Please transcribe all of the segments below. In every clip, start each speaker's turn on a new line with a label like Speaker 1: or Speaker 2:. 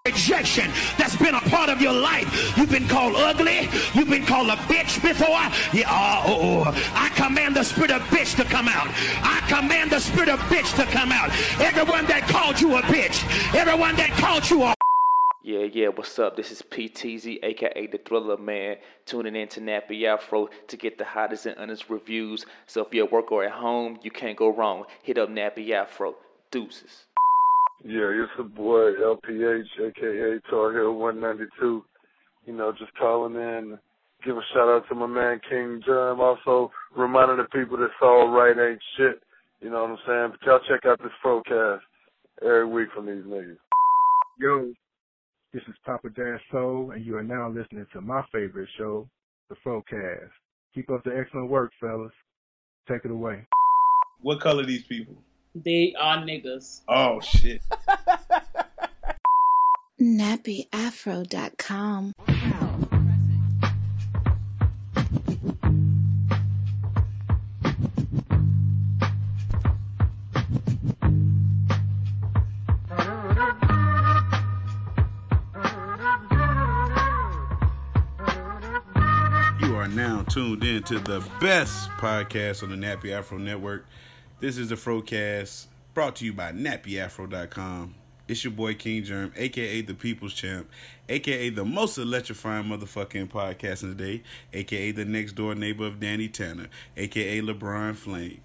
Speaker 1: rejection that's been a part of your life. You've been called ugly. You've been called a bitch before. I command the spirit of bitch to come out. I command the spirit of bitch to come out. Everyone that called you a bitch, everyone that called you a...
Speaker 2: Yeah, what's up? This is PTZ, aka The Thriller Man, tuning in to Nappy Afro to get the hottest and honest reviews. So if you're at work or at home, you can't go wrong. Hit up Nappy Afro. Deuces.
Speaker 3: Yeah, it's the boy LPH, a.k.a. Tar Heel 192. You know, just calling in, give a shout-out to my man King Germ. Also, reminding the people that all right ain't shit. You know what I'm saying? But y'all check out this Frocast every week from these niggas.
Speaker 4: Yo, this is Papa Dan Soul, and you are now listening to my favorite show, the Frocast. Keep up the excellent work, fellas. Take it away.
Speaker 5: What color these people?
Speaker 6: They are niggas.
Speaker 5: Oh, shit.
Speaker 7: NappyAfro.com.
Speaker 8: You are now tuned in to the best podcast on the Nappy Afro Network. This is the Frocast, brought to you by NappyAfro.com. It's your boy King Germ, a.k.a. the People's Champ, a.k.a. the most electrifying motherfucking podcast in the day, a.k.a. the next door neighbor of Danny Tanner, a.k.a. LeBron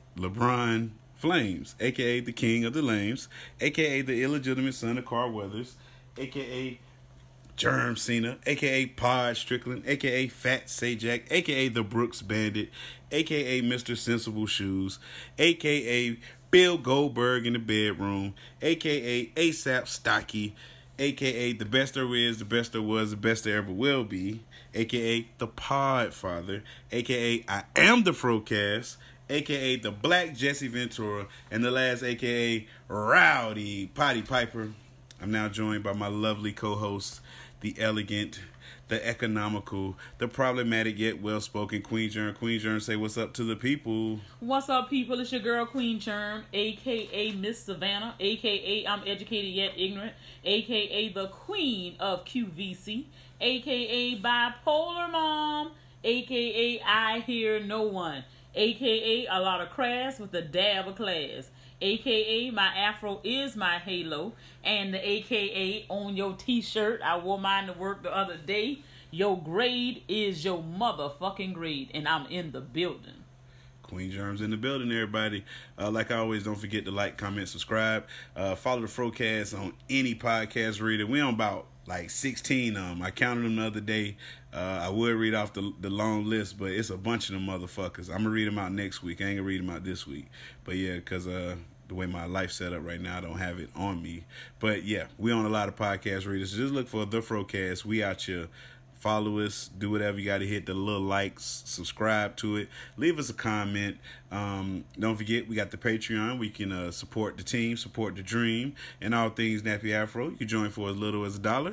Speaker 8: Flames, a.k.a. the King of the Lames, a.k.a. the illegitimate son of Carl Weathers, a.k.a. Germ Cena, a.k.a. Pod Strickland, a.k.a. Fat Sajak, a.k.a. the Brooks Bandit, a.k.a. Mr. Sensible Shoes, a.k.a. Bill Goldberg in the bedroom, a.k.a. ASAP Stocky, a.k.a. the best there is, the best there was, the best there ever will be, a.k.a. the Podfather, a.k.a. I am the Frocast, a.k.a. the Black Jesse Ventura, and the last a.k.a. Rowdy Potty Piper. I'm now joined by my lovely co-host, the elegant, the economical, the problematic yet well-spoken Queen Germ. Queen Germ, say what's up to the people.
Speaker 6: What's up, people? It's your girl, Queen Germ, a.k.a. Miss Savannah, a.k.a. I'm educated yet ignorant, a.k.a. the Queen of QVC, a.k.a. Bipolar Mom, a.k.a. I Hear No One, a.k.a. a lot of crass with a dab of class, a.k.a. my afro is my halo, and the a.k.a. on your t-shirt, I wore mine to work the other day, your grade is your motherfucking grade, and I'm in the building.
Speaker 8: Queen Germ's in the building, everybody. Like I always, don't forget to like, comment, subscribe. Follow the Frocast on any podcast reader. We on about like 16 of them. I counted them the other day. I would read off the long list, but it's a bunch of them motherfuckers. I'm going to read them out next week. I ain't going to read them out this week. But yeah, because the way my life's set up right now, I don't have it on me. But yeah, we on a lot of podcast readers. So just look for the Frocast. We out here. Follow us. Do whatever you got to hit the little likes. Subscribe to it. Leave us a comment. Don't forget, we got the Patreon. We can support the team, support the dream, and all things Nappy Afro. You can join for as little as $1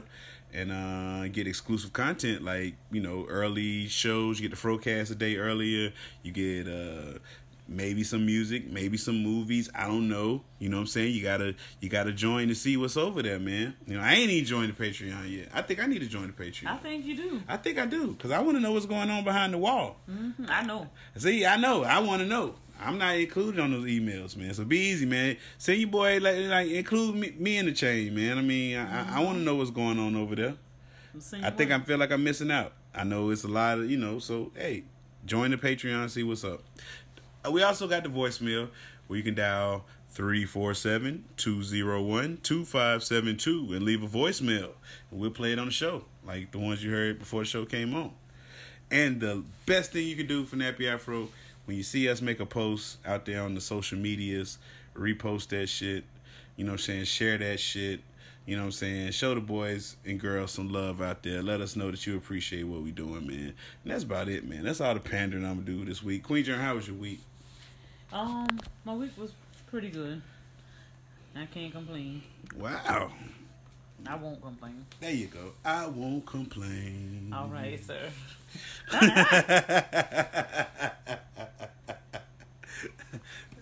Speaker 8: and get exclusive content like, you know, early shows. You get the Frocast a day earlier. You get maybe some music, maybe some movies. I don't know. You know what I'm saying? You gotta join to see what's over there, man. You know, I ain't even joined the Patreon yet. I think I need to join the Patreon.
Speaker 6: I think you do.
Speaker 8: I think I do, because I want to know what's going on behind the wall.
Speaker 6: Mm-hmm, I know.
Speaker 8: See, I know. I want to know. I'm not included on those emails, man. So be easy, man. Send your boy, like include me in the chain, man. I mean, I want to know what's going on over there. I think I feel like I'm missing out. I know it's a lot of, you know, so, hey, join the Patreon, see what's up. We also got the voicemail where you can dial 347-201-2572 and leave a voicemail. And we'll play it on the show, like the ones you heard before the show came on. And the best thing you can do for Nappy Afro, when you see us make a post out there on the social medias, repost that shit, you know what I'm saying, share that shit, you know what I'm saying, show the boys and girls some love out there. Let us know that you appreciate what we doing, man. And that's about it, man. That's all the pandering I'm going to do this week. Queen Germ, how was your week?
Speaker 6: My week was pretty good. I can't complain.
Speaker 8: Wow.
Speaker 6: I won't complain.
Speaker 8: There you go. I won't complain.
Speaker 6: All right, sir.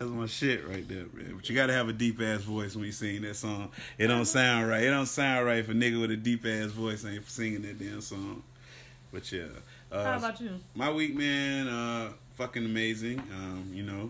Speaker 8: That's my shit right there, man. But you gotta have a deep ass voice when you sing that song. It don't sound right. It don't sound right if a nigga with a deep ass voice ain't singing that damn song. But yeah.
Speaker 6: How about you?
Speaker 8: My week, man, fucking amazing. You know,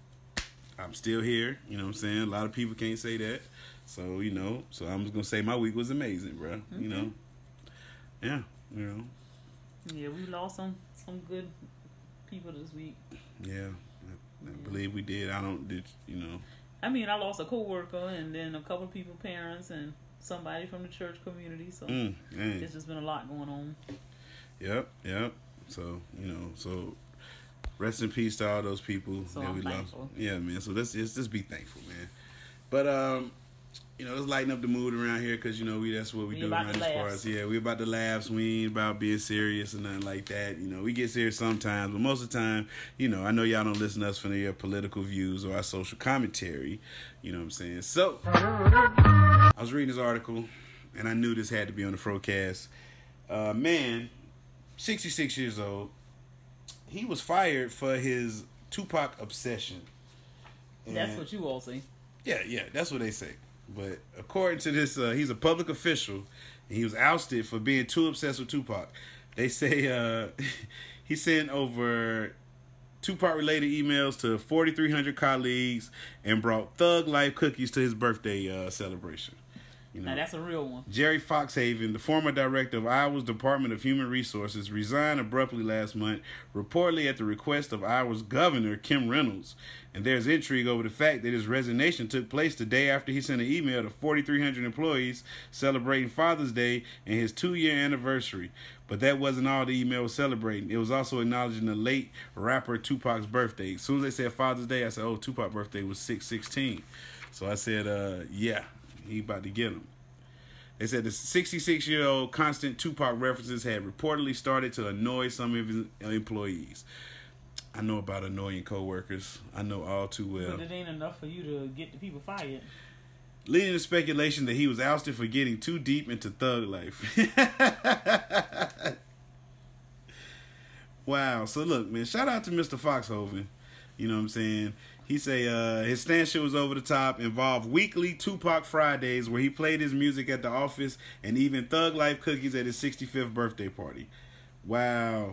Speaker 8: I'm still here. You know what I'm saying? A lot of people can't say that. So, you know, so I'm just gonna say my week was amazing, bro. Mm-hmm. You know? Yeah, you know.
Speaker 6: Yeah, we lost some good people this week.
Speaker 8: Yeah. I believe we did. You know.
Speaker 6: I mean, I lost a coworker and then a couple of people, parents, and somebody from the church community. So it's just been a lot going on.
Speaker 8: Yep. So, you know, so rest in peace to all those people that we lost. Yeah, man. So let's just be thankful, man. But you know, let's lighten up the mood around here because, you know, that's what we do around these parts. Yeah, we about the laughs. We ain't about being serious or nothing like that. You know, we get serious sometimes, but most of the time, you know, I know y'all don't listen to us for your political views or our social commentary. You know what I'm saying? So, I was reading this article, and I knew this had to be on the Frocast. Man, 66 years old, he was fired for his Tupac obsession. And
Speaker 6: that's what you all say.
Speaker 8: Yeah, that's what they say. But according to this, he's a public official, and he was ousted for being too obsessed with Tupac. They say he sent over Tupac-related emails to 4,300 colleagues and brought Thug Life cookies to his birthday celebration. You know,
Speaker 6: now that's a real one.
Speaker 8: Jerry Foxhaven, the former director of Iowa's Department of Human Resources, resigned abruptly last month, reportedly at the request of Iowa's governor, Kim Reynolds. And there's intrigue over the fact that his resignation took place the day after he sent an email to 4,300 employees celebrating Father's Day and his 2-year anniversary. But that wasn't all the email was celebrating. It was also acknowledging the late rapper Tupac's birthday. As soon as they said Father's Day, I said, oh, Tupac's birthday was 6/16. So I said, yeah, he about to get him. They said the 66-year-old constant Tupac references had reportedly started to annoy some of his employees. I know about annoying coworkers. I know all too well.
Speaker 6: But it ain't enough for you to get the people fired.
Speaker 8: Leading to speculation that he was ousted for getting too deep into Thug Life. Wow. So look, man, shout out to Mr. Foxhoven. You know what I'm saying? He say his stand shit was over the top, involved weekly Tupac Fridays where he played his music at the office and even Thug Life cookies at his 65th birthday party. Wow.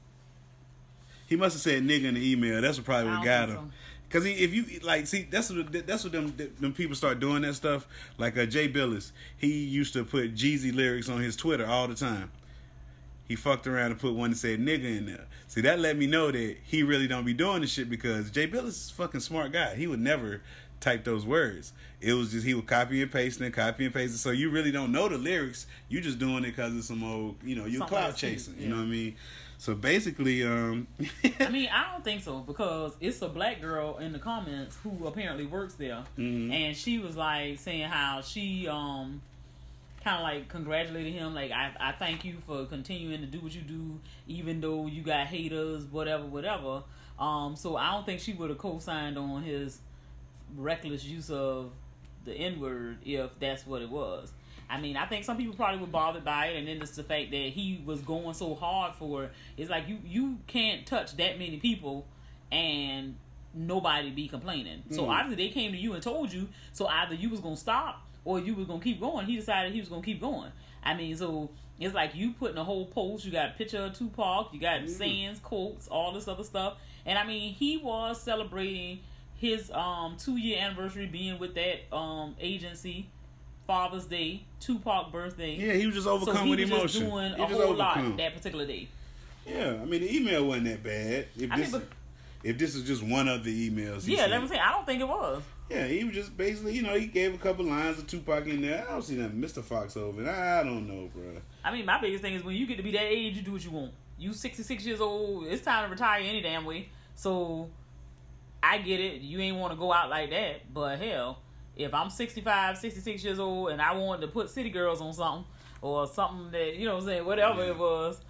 Speaker 8: He must have said nigga in the email. That's what probably what got him. Cause if you like, see, that's what them people start doing that stuff. Like Jay Billis, he used to put Jeezy lyrics on his Twitter all the time. He fucked around and put one that said nigga in there. See, that let me know that he really don't be doing this shit because Jay Billis is a fucking smart guy. He would never type those words. It was just he would copy and paste. So you really don't know the lyrics. You just doing it because it's some old, you know, you're cloud chasing. Yeah. You know what I mean? So basically, I
Speaker 6: mean, I don't think so because it's a black girl in the comments who apparently works there, and she was like saying how she kind of like congratulated him, like I thank you for continuing to do what you do, even though you got haters, whatever. So I don't think she would have co-signed on his reckless use of the N-word if that's what it was. I mean, I think some people probably were bothered by it, and then it's the fact that he was going so hard for it. It's like you can't touch that many people and nobody be complaining. So obviously they came to you and told you, so either you was going to stop or you was going to keep going. He decided he was going to keep going. I mean, so it's like you putting a whole post, you got a picture of Tupac, you got sayings, quotes, all this other stuff. And I mean, he was celebrating his 2-year anniversary being with that agency. Father's Day, Tupac birthday.
Speaker 8: Yeah, he was just overcome with emotion.
Speaker 6: He was just doing a whole lot that particular day.
Speaker 8: Yeah, I mean the email wasn't that bad. If this is just one of the emails,
Speaker 6: let me say I don't think it was.
Speaker 8: Yeah, he was just basically, you know, he gave a couple lines of Tupac in there. I don't see that Mr. Foxhoven. I don't know, bro.
Speaker 6: I mean, my biggest thing is when you get to be that age, you do what you want. You 66 years old, it's time to retire any damn way. So I get it. You ain't want to go out like that, but hell. If I'm 65, 66 years old and I wanted to put City Girls on something or something that, you know what I'm saying, whatever it was,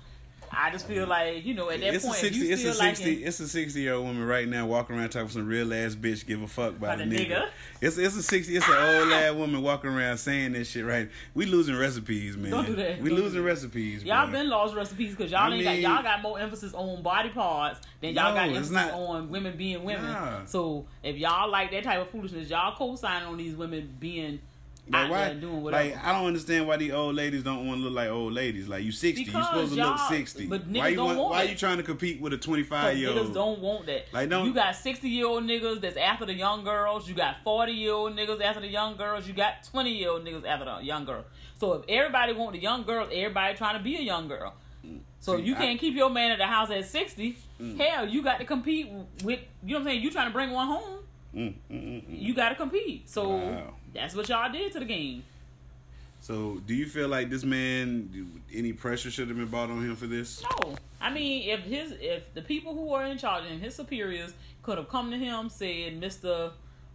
Speaker 6: I just feel like, you know, at that point, if you still liking...
Speaker 8: It's a 60-year-old woman right now walking around talking some real ass bitch give a fuck about a nigga. It's an old ass woman walking around saying this shit right. We losing recipes, man.
Speaker 6: Don't do that.
Speaker 8: We losing recipes,
Speaker 6: Y'all
Speaker 8: bro.
Speaker 6: been lost recipes because y'all got more emphasis on body parts than y'all got emphasis on women being women. Nah. So if y'all like that type of foolishness, y'all co-sign on these women being out there doing whatever.
Speaker 8: Like, I don't understand why these old ladies don't want to look like old ladies. Like, you 60, you supposed to look 60.
Speaker 6: But niggas
Speaker 8: why you trying to compete with a 25-year-old?
Speaker 6: Niggas don't want that.
Speaker 8: Like,
Speaker 6: you got 60-year-old niggas that's after the young girls. You got 40-year-old niggas after the young girls. You got 20-year-old niggas after the young girls. So if everybody want the young girls, everybody trying to be a young girl. So if you can't keep your man at the house at 60, hell, you got to compete with, you know what I'm saying? You trying to bring one home. You got to compete. So that's what y'all did to the game.
Speaker 8: So do you feel like this man, any pressure should have been brought on him for this?
Speaker 6: No. I mean, if the people who are in charge and his superiors could have come to him, said, Mr.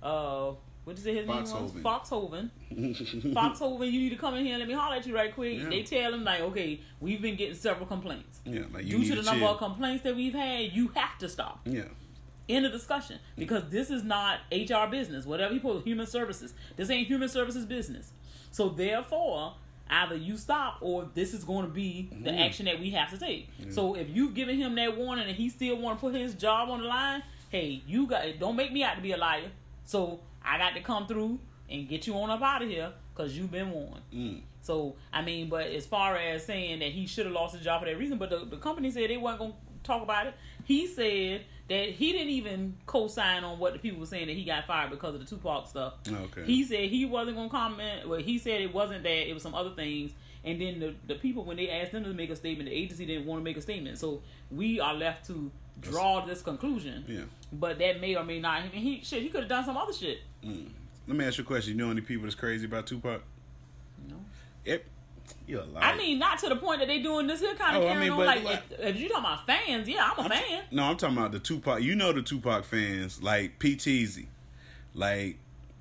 Speaker 6: What did you say his name was? Foxhoven. Foxhoven, you need to come in here and let me holler at you right quick. Yeah. They tell him, like, okay, we've been getting several complaints.
Speaker 8: Yeah, like
Speaker 6: due to the number of complaints that we've had, you have to stop.
Speaker 8: Yeah.
Speaker 6: End of discussion. Because this is not HR business. Whatever you put, human services. This ain't human services business. So therefore, either you stop or this is going to be the action that we have to take. Yeah. So if you've given him that warning and he still want to put his job on the line, hey, don't make me out to be a liar. So I got to come through and get you on up out of here because you've been warned. So, I mean, but as far as saying that he should have lost his job for that reason, but the company said they weren't going to talk about it. He said that he didn't even co-sign on what the people were saying that he got fired because of the Tupac stuff.
Speaker 8: Okay.
Speaker 6: He said he wasn't going to comment. Well, he said it wasn't that. It was some other things. And then the people, when they asked them to make a statement, the agency didn't want to make a statement. So we are left to draw this conclusion.
Speaker 8: Yeah.
Speaker 6: But that may or may not. I mean, he could have done some other shit.
Speaker 8: Let me ask you a question. You know any people that's crazy about Tupac?
Speaker 6: No.
Speaker 8: You're a liar.
Speaker 6: I mean, not to the point that they doing this here kind of carrying on. Like, if you talking about fans, yeah, I'm a fan.
Speaker 8: No, I'm talking about the Tupac. You know the Tupac fans, like P-Teezy. Like,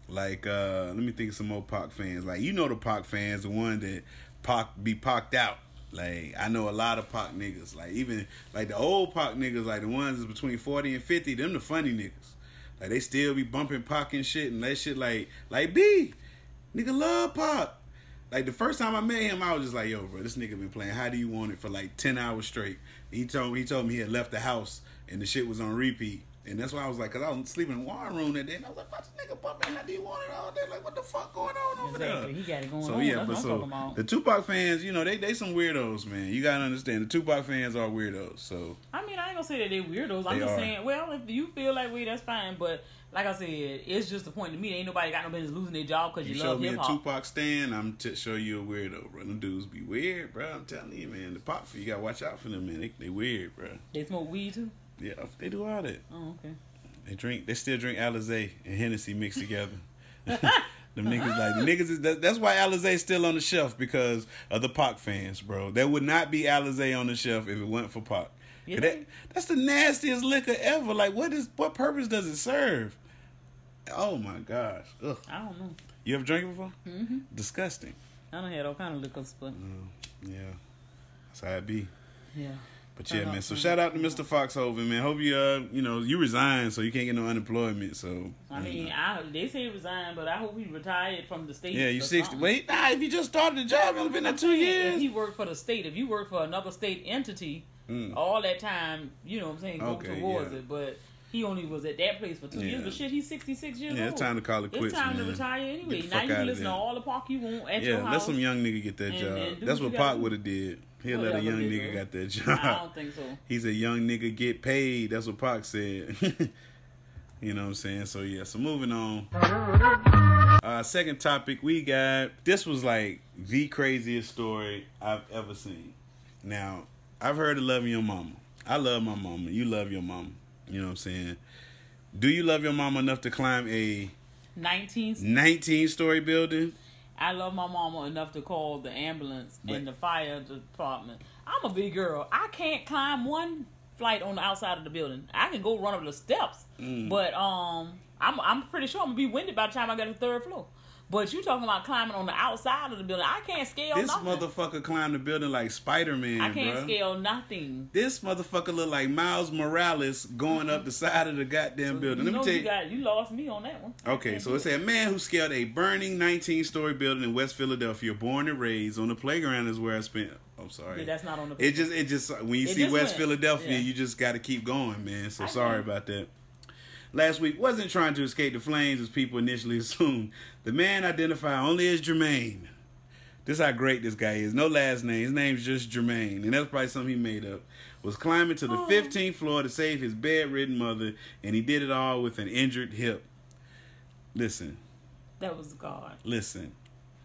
Speaker 8: let me think of some more Pac fans. Like, you know the Pac fans, the one that Pac be Pac'd out. Like, I know a lot of Pac niggas. Like, even, like, the old Pac niggas, like, the ones that's between 40 and 50, them the funny niggas. Like, they still be bumping Pac and shit, and that shit like B, nigga love Pac. Like, the first time I met him, I was just like, yo, bro, this nigga been playing How Do You Want It for like 10 hours straight. He told me he had left the house, and the shit was on repeat. And that's why I was like, because I was sleeping in one room that day, and I was like, what's this nigga bumping How Do You Want It all day? Like, what the fuck going on over there?
Speaker 6: He got it going on.
Speaker 8: So, yeah, but so the Tupac fans, you know, they some weirdos, man. You got to understand, the Tupac fans are weirdos, so. I
Speaker 6: mean, I ain't going to say that they weirdos. I'm just saying, well, if you feel like that's fine, but like I said, it's just the point to me. Ain't nobody got no business losing their job because you love hip-hop.
Speaker 8: Show me a Tupac stand, I'm show you a weirdo, bro. Them dudes be weird, bro. I'm telling you, man. The Pac, you got to watch out for them, man. They weird, bro.
Speaker 6: They smoke weed, too?
Speaker 8: Yeah, they do all that.
Speaker 6: Oh, okay.
Speaker 8: They still drink Alizé and Hennessy mixed together. Them niggas that's why Alizé's still on the shelf, because of the Pac fans, bro. There would not be Alizé on the shelf if it wasn't for Pac. Yeah. That's the nastiest liquor ever. Like, what purpose does it serve? Oh my gosh. Ugh.
Speaker 6: I don't know.
Speaker 8: You ever drank it before?
Speaker 6: Mm-hmm.
Speaker 8: Disgusting.
Speaker 6: I done had all kind of liquors, but
Speaker 8: yeah, that's how it be.
Speaker 6: Yeah.
Speaker 8: But yeah, man. So shout out to Mr. Foxhoven, man. Hope you resigned so you can't get no unemployment. So
Speaker 6: I mean, they say resign, but I hope he retired from the state.
Speaker 8: Yeah, you 60. Wait, if you just started the job, it's been there 2 years.
Speaker 6: If he worked for the state, if you work for another state entity, all that time, you know what I'm saying, go towards it. But he only was at that place for 2 years. But shit, he's 66 years old.
Speaker 8: Yeah, it's time to call it quits,
Speaker 6: It's time
Speaker 8: man.
Speaker 6: to retire anyway. Now you can listen to all the Pac you want at your house.
Speaker 8: Yeah, let some young nigga get that job. That's what Pac would have did. He'll let a young nigga got that job.
Speaker 6: I don't think so.
Speaker 8: He's a young nigga get paid. That's what Pac said. You know what I'm saying? So yeah, so moving on. Second topic we got. This was like the craziest story I've ever seen. Now, I've heard of loving your mama. I love my mama. You love your mama. You know what I'm saying? Do you love your mama enough to climb a 19-story building?
Speaker 6: I love my mama enough to call the ambulance and the fire department. I'm a big girl. I can't climb one flight on the outside of the building. I can go run up the steps, but I'm pretty sure I'm gonna be winded by the time I get to the third floor. But you talking about climbing on the outside of the building. I can't scale
Speaker 8: This
Speaker 6: nothing.
Speaker 8: motherfucker climbed the building like Spider-Man,
Speaker 6: I can't
Speaker 8: bruh.
Speaker 6: scale nothing.
Speaker 8: This motherfucker look like Miles Morales going up the side of the goddamn building. Let me tell you.
Speaker 6: You lost me on that one.
Speaker 8: Okay, so it said a man who scaled a burning 19-story building in West Philadelphia, born and raised on the playground is where I spent. I'm sorry.
Speaker 6: Yeah, that's not on the.
Speaker 8: It just when you see
Speaker 6: just
Speaker 8: West
Speaker 6: went.
Speaker 8: Philadelphia,
Speaker 6: Yeah.
Speaker 8: you just got to keep going, man. So sorry about that. Last week wasn't trying to escape the flames as people initially assumed. The man identified only as Jermaine. This is how great this guy is. No last name. His name's just Jermaine, and that's probably something he made up. Was climbing to the 15th floor to save his bedridden mother, and he did it all with an injured hip. Listen.
Speaker 6: That was God.
Speaker 8: Listen.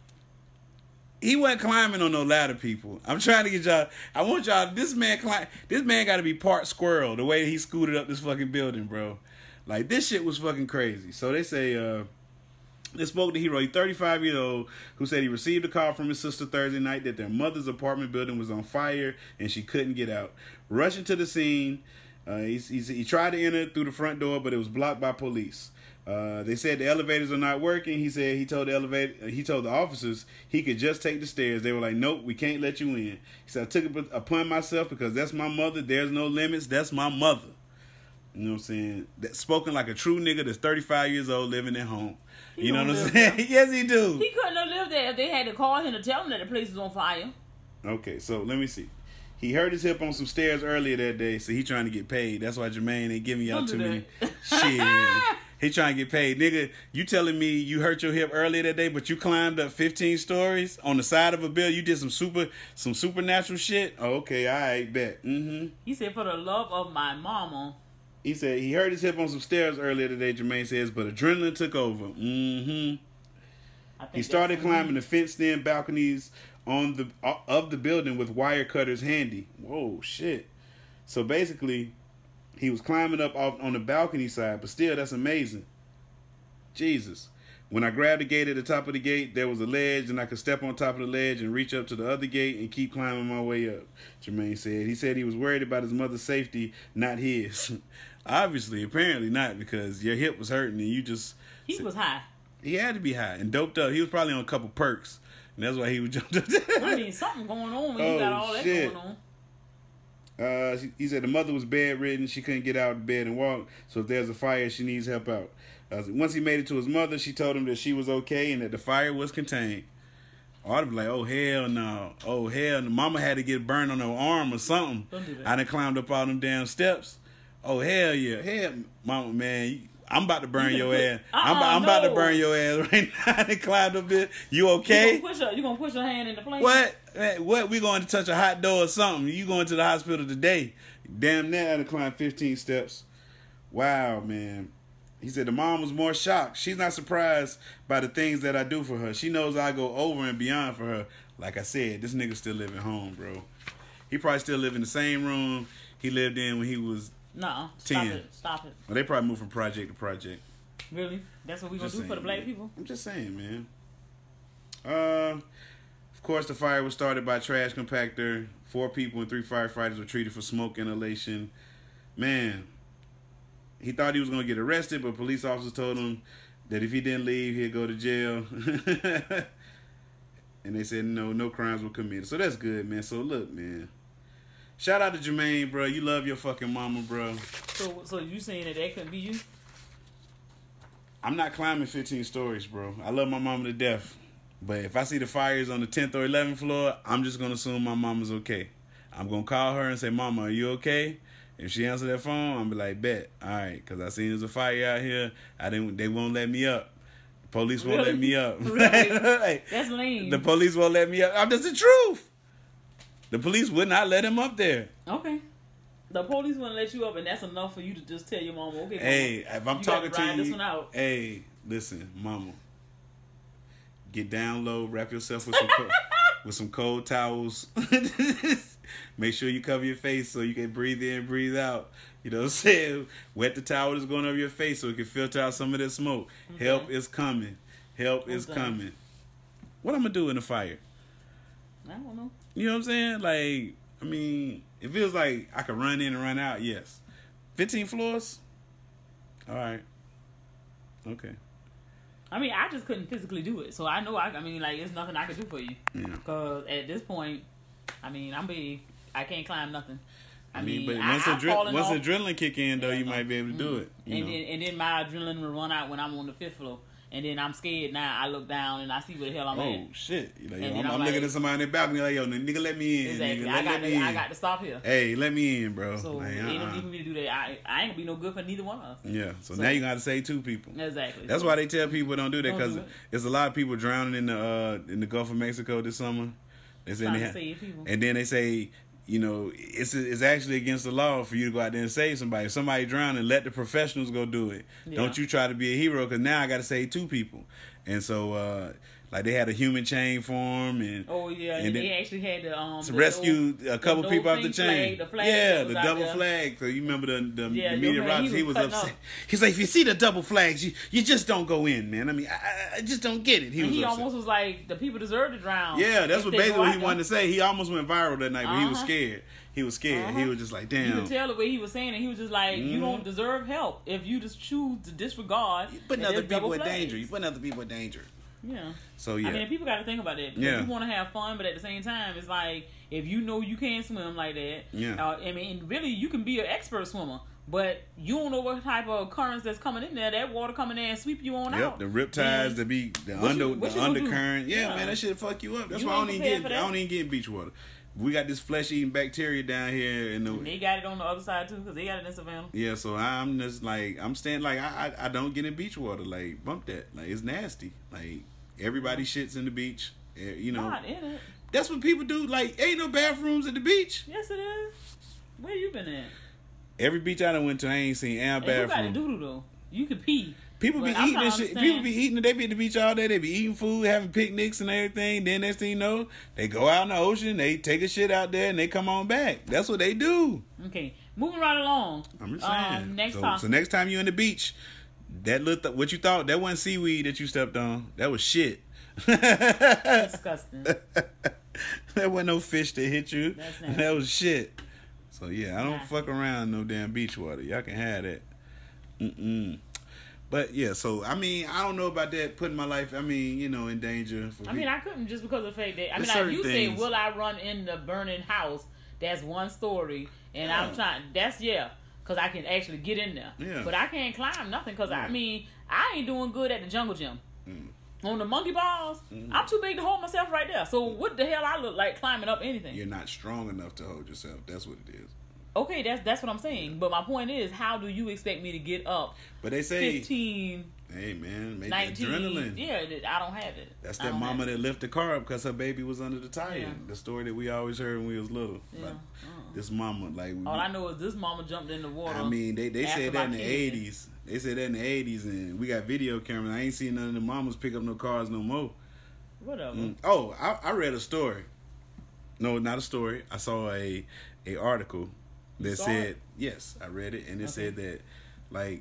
Speaker 8: He wasn't climbing on no ladder, people. I'm trying to get y'all. I want y'all. This man got to be part squirrel the way he scooted up this fucking building, bro. Like, this shit was fucking crazy. So they say, they spoke to Hero, 35 years old, who said he received a call from his sister Thursday night that their mother's apartment building was on fire and she couldn't get out. Rushing to the scene, he tried to enter through the front door, but it was blocked by police. They said the elevators are not working. He said he told the officers he could just take the stairs. They were like, nope, we can't let you in. He said, I took it upon myself because that's my mother. There's no limits. That's my mother. You know what I'm saying? Spoken like a true nigga that's 35 years old living at home. You know what I'm saying? Yes, he do.
Speaker 6: He couldn't have lived there if they had to call him to tell him that the place was on fire.
Speaker 8: Okay, so let me see. He hurt his hip on some stairs earlier that day, so he trying to get paid. That's why Jermaine ain't giving y'all too many shit. He trying to get paid. Nigga, you telling me you hurt your hip earlier that day, but you climbed up 15 stories on the side of a building. You did some supernatural shit? Oh, okay, all right, bet. Mm-hmm.
Speaker 6: He said, for the love of my mama.
Speaker 8: He said he hurt his hip on some stairs earlier today, Jermaine says, but adrenaline took over. Mm-hmm. He started climbing the fenced-in balconies of the building with wire cutters handy. Whoa, shit. So basically, he was climbing up on the balcony side, but still, that's amazing. Jesus. When I grabbed the gate at the top of the gate, there was a ledge, and I could step on top of the ledge and reach up to the other gate and keep climbing my way up, Jermaine said. He said he was worried about his mother's safety, not his. Obviously, apparently not, because your hip was hurting and you just...
Speaker 6: He was high.
Speaker 8: He had to be high and doped up. He was probably on a couple perks, and that's why he was jumped up.
Speaker 6: I mean, something going on when you got all that going on.
Speaker 8: He said the mother was bedridden. She couldn't get out of bed and walk, so if there's a fire, she needs help out. Once he made it to his mother, she told him that she was okay and that the fire was contained. I'd be like, oh, hell no. Oh, hell no. Mama had to get burned on her arm or something.
Speaker 6: Don't do that.
Speaker 8: I done climbed up all them damn steps. Oh, hell yeah. Hell, mama, man, I'm about to burn your ass. I'm about to burn your ass right now. I done climbed up there. You okay?
Speaker 6: You gonna push your hand in the flame?
Speaker 8: What? We going to touch a hot door or something? You going to the hospital today? Damn that, I done climbed 15 steps. Wow, man. He said the mom was more shocked. She's not surprised by the things that I do for her. She knows I go over and beyond for her. Like I said, this nigga still living home, bro. He probably still live in the same room he lived in when he was 10.
Speaker 6: Stop it.
Speaker 8: Well, they probably moved from project to project.
Speaker 6: Really? That's what we gonna do for the black people?
Speaker 8: I'm just saying, man. Of course, the fire was started by a trash compactor. 4 people and 3 firefighters were treated for smoke inhalation. Man, he thought he was going to get arrested, but police officers told him that if he didn't leave, he'd go to jail. And they said no crimes were committed. So that's good, man. So look, man. Shout out to Jermaine, bro. You love your fucking mama, bro.
Speaker 6: So you saying that couldn't be you?
Speaker 8: I'm not climbing 15 stories, bro. I love my mama to death. But if I see the fires on the 10th or 11th floor, I'm just going to assume my mama's okay. I'm going to call her and say, Mama, are you okay? If she answer that phone, I'm be like, bet. All right, because I seen there's a fire out here. They won't let me up. The police won't let me up.
Speaker 6: Really? That's lame.
Speaker 8: The police won't let me up. That's the truth. The police would not let him up there.
Speaker 6: Okay. The police wouldn't let you up, and that's enough for you to just tell your mama, okay,
Speaker 8: hey,
Speaker 6: mama,
Speaker 8: if I'm talking to you,
Speaker 6: this one out.
Speaker 8: Hey, listen, mama, get down low, wrap yourself with some cold towels. Make sure you cover your face so you can breathe in, breathe out. You know what I'm saying? Wet the towel that's going over your face so it can filter out some of that smoke. Okay. Help is coming. Help is coming. What I'm going to do in the fire?
Speaker 6: I don't know.
Speaker 8: You know what I'm saying? Like, I mean, it feels like I could run in and run out, yes. 15 floors? All right. Okay.
Speaker 6: I mean, I just couldn't physically do it, so I know. I mean, like, it's nothing I could do for you. Because at this point, I mean, I'm big. I can't climb nothing. I mean,
Speaker 8: but
Speaker 6: once
Speaker 8: adrenaline kick in, though, you might be able to do it.
Speaker 6: And then my adrenaline will run out when I'm on the 5th floor. And then I'm scared now. I look down and I see where the hell I'm at.
Speaker 8: Oh, shit. Like,
Speaker 6: I'm
Speaker 8: looking at somebody in the balcony like, yo, nigga, let me in.
Speaker 6: Exactly.
Speaker 8: Nigga,
Speaker 6: I got to stop here.
Speaker 8: Hey, let me in, bro.
Speaker 6: So,
Speaker 8: like,
Speaker 6: ain't no need for me to do that. I ain't going to be no good for neither one of us.
Speaker 8: Yeah. So now you got to save 2 people.
Speaker 6: Exactly.
Speaker 8: That's why they tell people don't do that,
Speaker 6: Don't
Speaker 8: because
Speaker 6: do it.
Speaker 8: there's a lot of people drowning in the Gulf of Mexico this summer. They say
Speaker 6: Trying to save people.
Speaker 8: And then they say, you know, it's actually against the law for you to go out there and save somebody. If somebody drowning, let the professionals go do it.
Speaker 6: Yeah.
Speaker 8: Don't you try to be a hero, because now I got to save 2 people. And so, like, they had a human chain for them. And,
Speaker 6: and they actually had
Speaker 8: to rescue a couple people off the chain.
Speaker 6: Flag
Speaker 8: the double flag. So you remember the media Rogers, he was upset.
Speaker 6: Up.
Speaker 8: He's like, if you see the double flags, you just don't go in, man. I mean, I just don't get it. He
Speaker 6: almost was like, the people deserve to drown.
Speaker 8: Yeah, that's what basically what he wanted to say. He almost went viral that night, but he was scared. He was scared. He was just like, damn.
Speaker 6: You could tell the way he was saying it. He was just like, you don't deserve help if you just choose to disregard.
Speaker 8: You putting other people in danger. You putting other people in danger.
Speaker 6: Yeah.
Speaker 8: So, yeah.
Speaker 6: I mean, people got to think about that. Because you want to have fun, but at the same time, it's like, if you know you can't swim like that.
Speaker 8: Yeah.
Speaker 6: I mean, really, you can be an expert swimmer. But you don't know what type of currents that's coming in there. That water coming in and sweep you on out.
Speaker 8: The riptides, the undercurrent. Yeah, man, that shit fuck you up. That's why I don't even get beach water. We got this flesh-eating bacteria down here, and
Speaker 6: they got it on the other side too, because they got it in Savannah.
Speaker 8: Yeah, so I'm just like, I'm staying like, I don't get in beach water. Like, bump that. Like, it's nasty. Like, everybody shits in the beach. You know,
Speaker 6: Not in it.
Speaker 8: That's what people do. Like, ain't no bathrooms at the beach.
Speaker 6: Yes, it is. Where you been at?
Speaker 8: Every beach I done went to, I ain't seen a bathroom.
Speaker 6: You got to doodle though. You could pee.
Speaker 8: People be eating this shit. People be eating it. They be at the beach all day. They be eating food, having picnics and everything. Then next thing you know, they go out in the ocean. They take a shit out there and they come on back. That's what they do.
Speaker 6: Okay, moving right along.
Speaker 8: I'm just saying.
Speaker 6: Next
Speaker 8: so next time you in the beach, that what you thought that wasn't seaweed that you stepped on. That was shit.
Speaker 6: Disgusting.
Speaker 8: There wasn't no fish that hit you.
Speaker 6: That's nasty.
Speaker 8: That was shit. So yeah, I don't fuck around no damn beach water. Y'all can have that. But yeah, so I mean, I don't know about that. Putting my life, I mean, you know, in danger.
Speaker 6: I mean, I couldn't just because of the fact that I mean,
Speaker 8: certain
Speaker 6: like you
Speaker 8: things.
Speaker 6: say, will I run in the burning house? That's one story, and I'm trying. That's because I can actually get in there.
Speaker 8: Yeah.
Speaker 6: But I can't climb nothing because I mean, I ain't doing good at the jungle gym. On the monkey balls, I'm too big to hold myself right there. So what the hell I look like climbing up anything?
Speaker 8: You're not strong enough to hold yourself. That's what it is.
Speaker 6: Okay, that's what I'm saying. But my point is, how do you expect me to get up?
Speaker 8: But they say
Speaker 6: 15,
Speaker 8: hey man, make
Speaker 6: 19,
Speaker 8: adrenaline.
Speaker 6: Yeah, I don't have it.
Speaker 8: That's that mama that lifted the car up because her baby was under the tire.
Speaker 6: Yeah.
Speaker 8: The story that we always heard when we was little.
Speaker 6: Yeah.
Speaker 8: This mama, like
Speaker 6: all I know is this mama jumped in the water.
Speaker 8: I mean, they said that in the
Speaker 6: kid.
Speaker 8: 80s. They said that in the 80s, and we got video cameras. I ain't seen none of the mamas pick up no cars no more.
Speaker 6: Whatever.
Speaker 8: Oh, I read a story. No, not a story. I saw a article that said, yes, I read it, and it said that like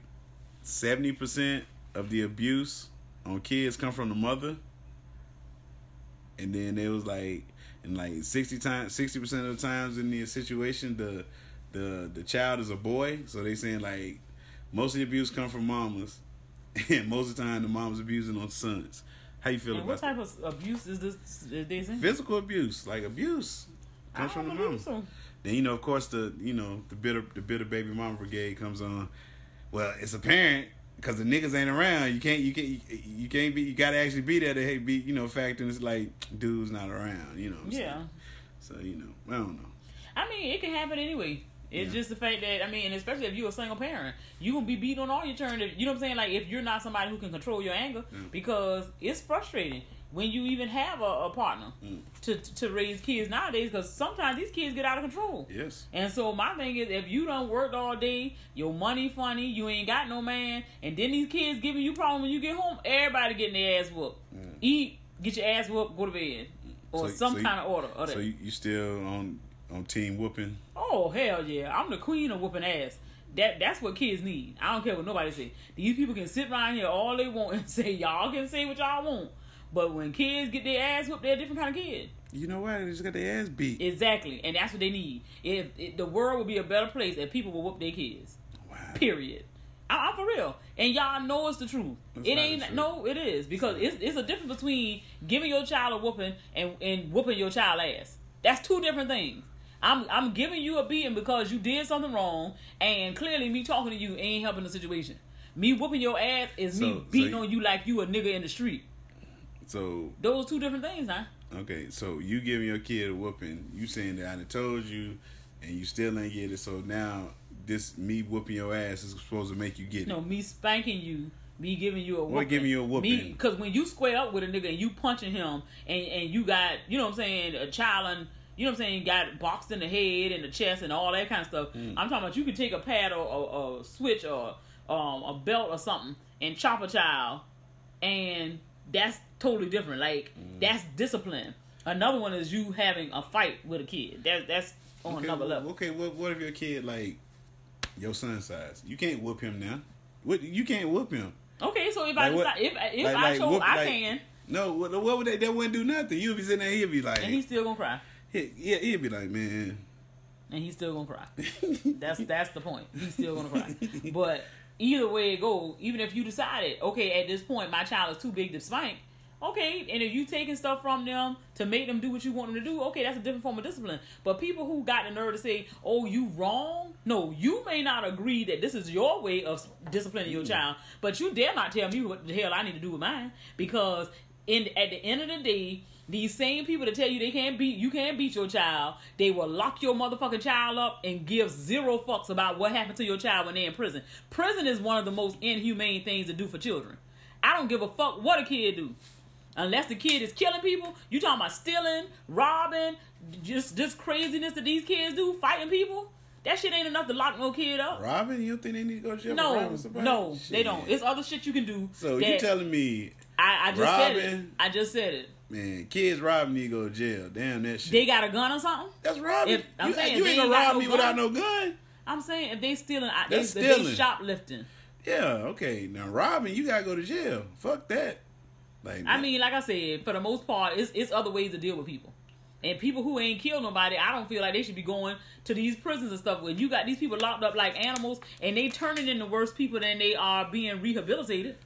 Speaker 8: 70% of the abuse on kids come from the mother, and then it was like, and like 60% of the times in the situation, the child is a boy. So they saying like most of the abuse come from mamas, and most of the time the mom's abusing on sons. How you feel about that?
Speaker 6: What type of abuse is this? They saying?
Speaker 8: Physical abuse, like abuse, comes from the mama.
Speaker 6: So.
Speaker 8: Then you know, of course, the bitter baby mama brigade comes on. Well, it's apparent because the niggas ain't around. You can't be. You gotta actually be there to be. You know, factoring it's like dudes not around. You know. What I'm saying? So you know, I don't know.
Speaker 6: I mean, it can happen anyway. It's just the fact that, I mean, and especially if you're a single parent, you're going to be beat on all your turn. You know what I'm saying? Like, if you're not somebody who can control your anger, because it's frustrating when you even have a partner to raise kids nowadays, because sometimes these kids get out of control.
Speaker 8: Yes.
Speaker 6: And so my thing is, if you done worked all day, your money funny, you ain't got no man, and then these kids giving you problems when you get home, everybody getting their ass whooped. Eat, get your ass whooped, go to bed. Or kind of order.
Speaker 8: So you still on team whooping?
Speaker 6: Oh, hell yeah. I'm the queen of whooping ass. That's what kids need. I don't care what nobody say. These people can sit around here all they want and say, y'all can say what y'all want. But when kids get their ass whooped, they're a different kind of kid.
Speaker 8: You know what? They just got their ass beat.
Speaker 6: Exactly. And that's what they need. The world would be a better place if people would whoop their kids.
Speaker 8: Wow.
Speaker 6: Period. I'm for real. And y'all know it's the truth.
Speaker 8: That's
Speaker 6: It
Speaker 8: not
Speaker 6: ain't.
Speaker 8: the truth.
Speaker 6: No, it is. Because it's a difference between giving your child a whooping and whooping your child ass. That's two different things. I'm giving you a beating because you did something wrong, and clearly me talking to you ain't helping the situation. Me whooping your ass is me beating on you like you a nigga in the street.
Speaker 8: So
Speaker 6: Those two different things, huh?
Speaker 8: okay, so you giving your kid a whooping, you saying that I done told you, and you still ain't get it. So now this me whooping your ass is supposed to make you get it.
Speaker 6: No, me spanking you, me giving you a whooping.
Speaker 8: What giving you a whooping?
Speaker 6: Because when you square up with a nigga and you punching him, and you got, you know what I'm saying, a child and, you know what I'm saying, got boxed in the head and the chest and all that kind of stuff. I'm talking about you can take a pad or a switch or a belt or something and chop a child, and that's totally different. Like, that's discipline. Another one is you having a fight with a kid. That's on another level.
Speaker 8: Okay, what if your kid like your son size? You can't whoop him now. What, you can't whoop him.
Speaker 6: Okay, so if
Speaker 8: Like
Speaker 6: I
Speaker 8: what?
Speaker 6: decide, if
Speaker 8: Like-
Speaker 6: I
Speaker 8: like
Speaker 6: chose
Speaker 8: whoop-
Speaker 6: I
Speaker 8: like-
Speaker 6: can,
Speaker 8: No, what would that wouldn't do nothing. You'll be sitting there, he'll be like,
Speaker 6: and he's still gonna cry.
Speaker 8: he'll be like, man.
Speaker 6: And he's still gonna cry. That's the point. He's still gonna cry. But either way it goes, even if you decided, okay, at this point my child is too big to spank, okay, and if you taking stuff from them to make them do what you want them to do, okay, that's a different form of discipline. But people who got the nerve to say, oh, you wrong? No, you may not agree that this is your way of disciplining your child, but you dare not tell me what the hell I need to do with mine, because at the end of the day, these same people that tell you you can't beat your child, they will lock your motherfucking child up and give zero fucks about what happened to your child when they're in prison. Prison is one of the most inhumane things to do for children. I don't give a fuck what a kid do. Unless the kid is killing people, you talking about stealing, robbing, just craziness that these kids do, fighting people. That shit ain't enough to lock no kid up.
Speaker 8: Robbing? You don't think they need to go to jail for
Speaker 6: No,
Speaker 8: robbing somebody?
Speaker 6: no,
Speaker 8: Shit.
Speaker 6: they don't. It's other shit you can do.
Speaker 8: So
Speaker 6: that-
Speaker 8: you telling me
Speaker 6: I just said it.
Speaker 8: robbing?
Speaker 6: I just said it.
Speaker 8: Man, kids robbing need to go to jail. Damn that shit.
Speaker 6: They got a gun or something?
Speaker 8: That's robbing.
Speaker 6: If- I'm saying
Speaker 8: you
Speaker 6: they
Speaker 8: ain't
Speaker 6: ain't
Speaker 8: gonna
Speaker 6: got
Speaker 8: rob
Speaker 6: no
Speaker 8: me
Speaker 6: gun.
Speaker 8: without no gun.
Speaker 6: I'm saying if they stealing,
Speaker 8: That's
Speaker 6: they
Speaker 8: stealing.
Speaker 6: shoplifting.
Speaker 8: Yeah, okay. Now robbing, you gotta go to jail. Fuck that. Like,
Speaker 6: I mean, like I said, for the most part, it's other ways to deal with people. And people who ain't killed nobody, I don't feel like they should be going to these prisons and stuff where you got these people locked up like animals and they turning into worse people than they are being rehabilitated.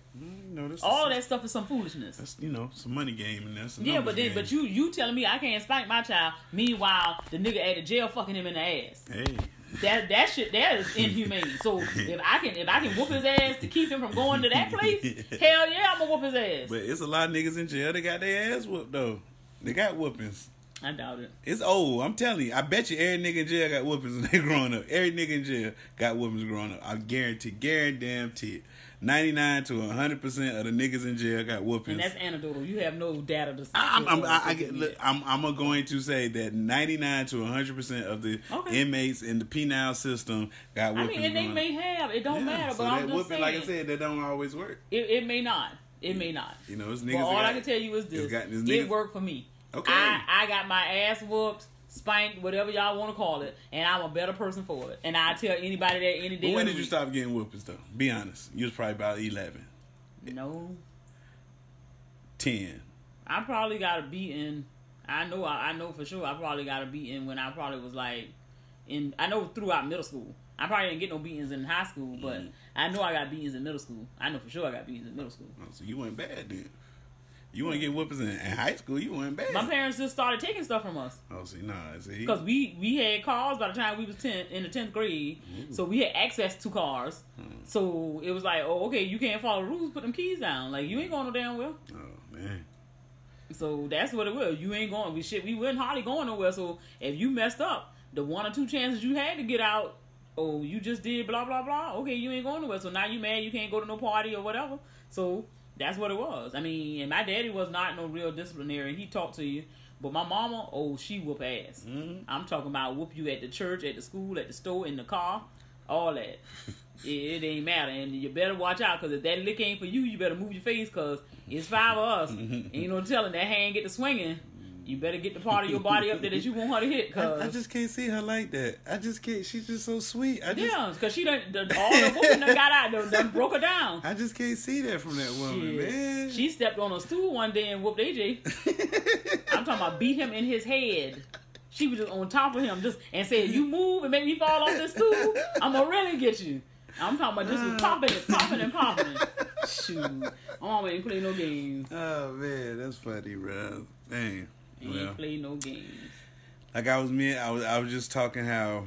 Speaker 6: All of that stuff is some foolishness.
Speaker 8: That's, some money game and that's a
Speaker 6: Yeah,
Speaker 8: numbers
Speaker 6: but then,
Speaker 8: game.
Speaker 6: but you telling me I can't spank my child, meanwhile the nigga at the jail fucking him in the ass.
Speaker 8: Hey.
Speaker 6: That shit that is inhumane. So if I can whoop his ass to keep him from going to that place, hell yeah, I'm gonna whoop his ass.
Speaker 8: But it's a lot of niggas in jail that got their ass whooped though. They got whoopings.
Speaker 6: I doubt it.
Speaker 8: It's old. I'm telling you. I bet you every nigga in jail got whoopings when they growing up. Every nigga in jail got whoopings growing up. I guarantee. 99 to 100% of the niggas in jail got whoopings.
Speaker 6: And that's anecdotal. You have no data to.
Speaker 8: I'm going to say that 99 to 100% of the inmates in the penal system got whoopings.
Speaker 6: I mean, and they may have. It don't matter.
Speaker 8: So
Speaker 6: But I'm
Speaker 8: that
Speaker 6: just
Speaker 8: whooping,
Speaker 6: saying.
Speaker 8: like I said, that don't always work.
Speaker 6: It may not. It may not.
Speaker 8: It's niggas.
Speaker 6: But all I can tell you is this: it worked for me.
Speaker 8: Okay.
Speaker 6: I got my ass whooped, spanked, whatever y'all want to call it, and I'm a better person for it. And I tell anybody that any day.
Speaker 8: But when
Speaker 6: of
Speaker 8: did
Speaker 6: the
Speaker 8: you
Speaker 6: week.
Speaker 8: stop getting whoopings though? Be honest. You was probably about 11.
Speaker 6: No.
Speaker 8: 10.
Speaker 6: I probably got a beating. I know for sure I probably got a beating when I probably was like I know throughout middle school. I probably didn't get no beatings in high school, but I know I got beatings in middle school. I know for sure I got beatings in middle school.
Speaker 8: Oh, so you weren't bad then. You want to get whoopings in high school, you weren't bad.
Speaker 6: My parents just started taking stuff from us.
Speaker 8: Oh, see, see.
Speaker 6: Because we had cars by the time we was in the 10th grade. So we had access to cars. So it was like, oh, okay, you can't follow the rules, put them keys down. Like, you ain't going no damn well.
Speaker 8: Oh, man.
Speaker 6: So that's what it was. You ain't going. We wasn't hardly going nowhere. So if you messed up, the 1 or 2 chances you had to get out, oh, you just did blah, blah, blah. Okay, you ain't going nowhere. So now you mad you can't go to no party or whatever. So that's what it was. I mean, and my daddy was not no real disciplinarian. He talked to you. But my mama, oh, she whoop ass. I'm talking about whoop you at the church, at the school, at the store, in the car, all that. It ain't matter. And you better watch out, because if that lick ain't for you, you better move your face, because it's 5 of us. Ain't no telling that hand get to swinging. You better get the part of your body up there that you want her to hit. Cause
Speaker 8: I just can't see her like that. I just can't. She's just so sweet.
Speaker 6: Yeah, because she done, all the whooping done got out, done broke her down.
Speaker 8: I just can't see that from that woman, man.
Speaker 6: She stepped on a stool one day and whooped AJ. I'm talking about beat him in his head. She was just on top of him and said, you move and make me fall off this stool, I'm going to really get you. I'm talking about this was popping. Shoot. My mama ain't play no games.
Speaker 8: Oh man, that's funny, bro. Dang.
Speaker 6: Ain't play no games.
Speaker 8: Like I was just talking how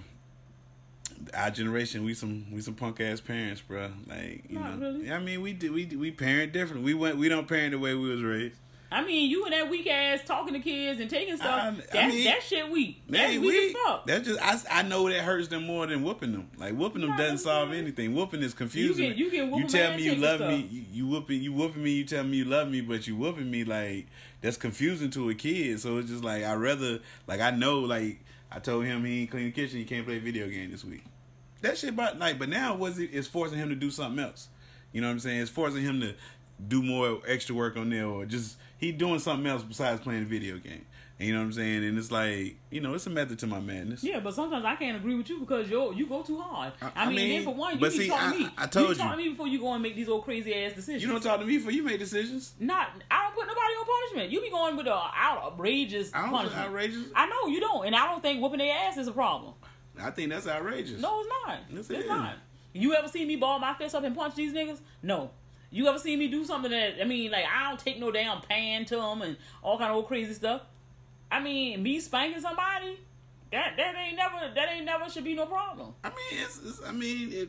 Speaker 8: our generation, we some punk ass parents, bro. Like, you
Speaker 6: Not
Speaker 8: know.
Speaker 6: really.
Speaker 8: I mean, we parent different. We don't parent the way we was raised.
Speaker 6: I mean, you and that weak ass talking to kids and taking stuff. That shit weak. That's
Speaker 8: Man,
Speaker 6: weak as fuck.
Speaker 8: That's just I know that hurts them more than whooping them. Like whooping them doesn't solve anything. Whooping is confusing.
Speaker 6: You can whoop
Speaker 8: you
Speaker 6: a
Speaker 8: tell
Speaker 6: man
Speaker 8: me you
Speaker 6: and
Speaker 8: love
Speaker 6: take
Speaker 8: me. You whooping me. You tell me you love me, but you whooping me. Like that's confusing to a kid. So it's just like I rather like I know like I told him he ain't clean the kitchen. He can't play video game this week. That shit about like, but now it's forcing him to do something else. You know what I'm saying? It's forcing him to do more extra work on there, or just he doing something else besides playing a video game. And you know what I'm saying? And it's like, you know, it's a method to my madness.
Speaker 6: Yeah, but sometimes I can't agree with you because you go too hard. I mean, then for one, you
Speaker 8: but
Speaker 6: be
Speaker 8: see,
Speaker 6: talking to me.
Speaker 8: I told
Speaker 6: you talk to me before you go and make these old crazy ass decisions.
Speaker 8: You don't talk to me before you make decisions.
Speaker 6: I don't put nobody on punishment. You be going with the outrageous punishment.
Speaker 8: Outrageous.
Speaker 6: I know you don't, and I don't think whooping their ass is a problem.
Speaker 8: I think that's outrageous.
Speaker 6: No, it's not.
Speaker 8: Yes,
Speaker 6: It's
Speaker 8: it
Speaker 6: not. You ever see me ball my fist up and punch these niggas? No. You ever see me do something that, I mean, like, I don't take no damn pan to them and all kind of old crazy stuff. I mean, me spanking somebody, that ain't never should be no problem.
Speaker 8: I mean,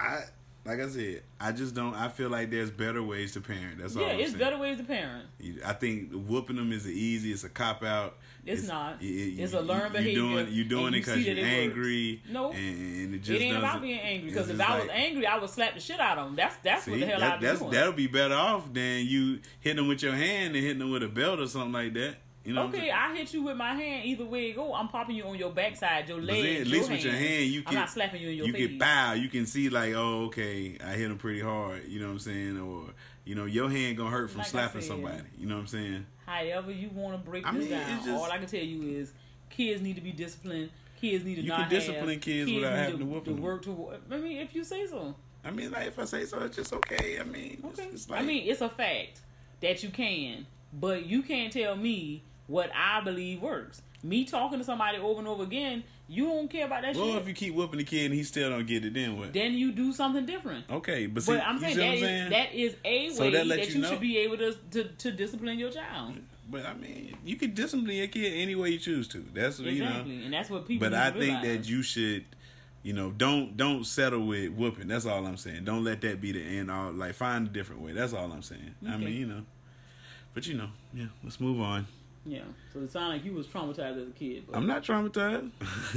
Speaker 8: like I said, I just don't. I feel like there's better ways to parent. That's all. Yeah,
Speaker 6: it's better ways to parent.
Speaker 8: I think whooping them is the easy. It's a cop out.
Speaker 6: It's not. It's a learned behavior.
Speaker 8: You're doing it because you're angry.
Speaker 6: No,
Speaker 8: and it just
Speaker 6: ain't about being angry. Because if I was angry, I would slap the shit out of them. That's what the hell I'd be doing.
Speaker 8: That'll be better off than you hitting them with your hand and hitting them with a belt or something like that. You know
Speaker 6: okay, I hit you with my hand. Either way it go, I'm popping you on your backside, your leg,
Speaker 8: at least with your hand, you can.
Speaker 6: I'm not slapping you in your face.
Speaker 8: You can bow. You can see like, oh, okay, I hit him pretty hard. You know what I'm saying? Or you know, your hand gonna hurt from
Speaker 6: like
Speaker 8: slapping somebody. You know what I'm saying?
Speaker 6: However you want to break this down, all I can tell you is kids need to be disciplined. Kids need to not have. You can discipline kids without having to whoop them. I mean, if you say so.
Speaker 8: I mean, like if I say so, it's just okay. I mean,
Speaker 6: okay.
Speaker 8: It's like,
Speaker 6: I mean, it's a fact that you can, but you can't tell me what I believe works. Me talking to somebody over and over again, you don't care about that shit.
Speaker 8: Well, if you keep whooping the kid and he still don't get it, then what?
Speaker 6: Then you do something different.
Speaker 8: Okay, but see,
Speaker 6: I'm saying that is a way that you should be able to discipline your child.
Speaker 8: But I mean, you can discipline your kid any way you choose to. That's
Speaker 6: exactly,
Speaker 8: you know,
Speaker 6: and that's what people.
Speaker 8: But I think that you should, you know, don't settle with whooping. That's all I'm saying. Don't let that be the end all. Like find a different way. That's all I'm saying. Okay. I mean, you know, but you know, yeah. Let's move on.
Speaker 6: Yeah, so it sounded like you was traumatized as a kid. But.
Speaker 8: I'm not traumatized.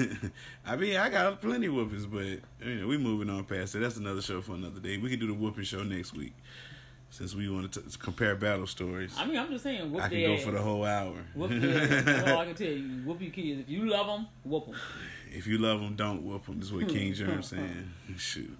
Speaker 8: I mean, I got plenty of whoopings, but you know, we moving on past it. That's another show for another day. We can do the whooping show next week, since we want to compare battle stories.
Speaker 6: I mean, I'm just saying, whoop
Speaker 8: I can
Speaker 6: their
Speaker 8: go
Speaker 6: ass.
Speaker 8: for the whole hour.
Speaker 6: Whoop their ass. That's all I can tell you. Whoop your kids. If you love them, whoop them.
Speaker 8: If you love them, don't whoop them. This is what King Germ saying. Shoot.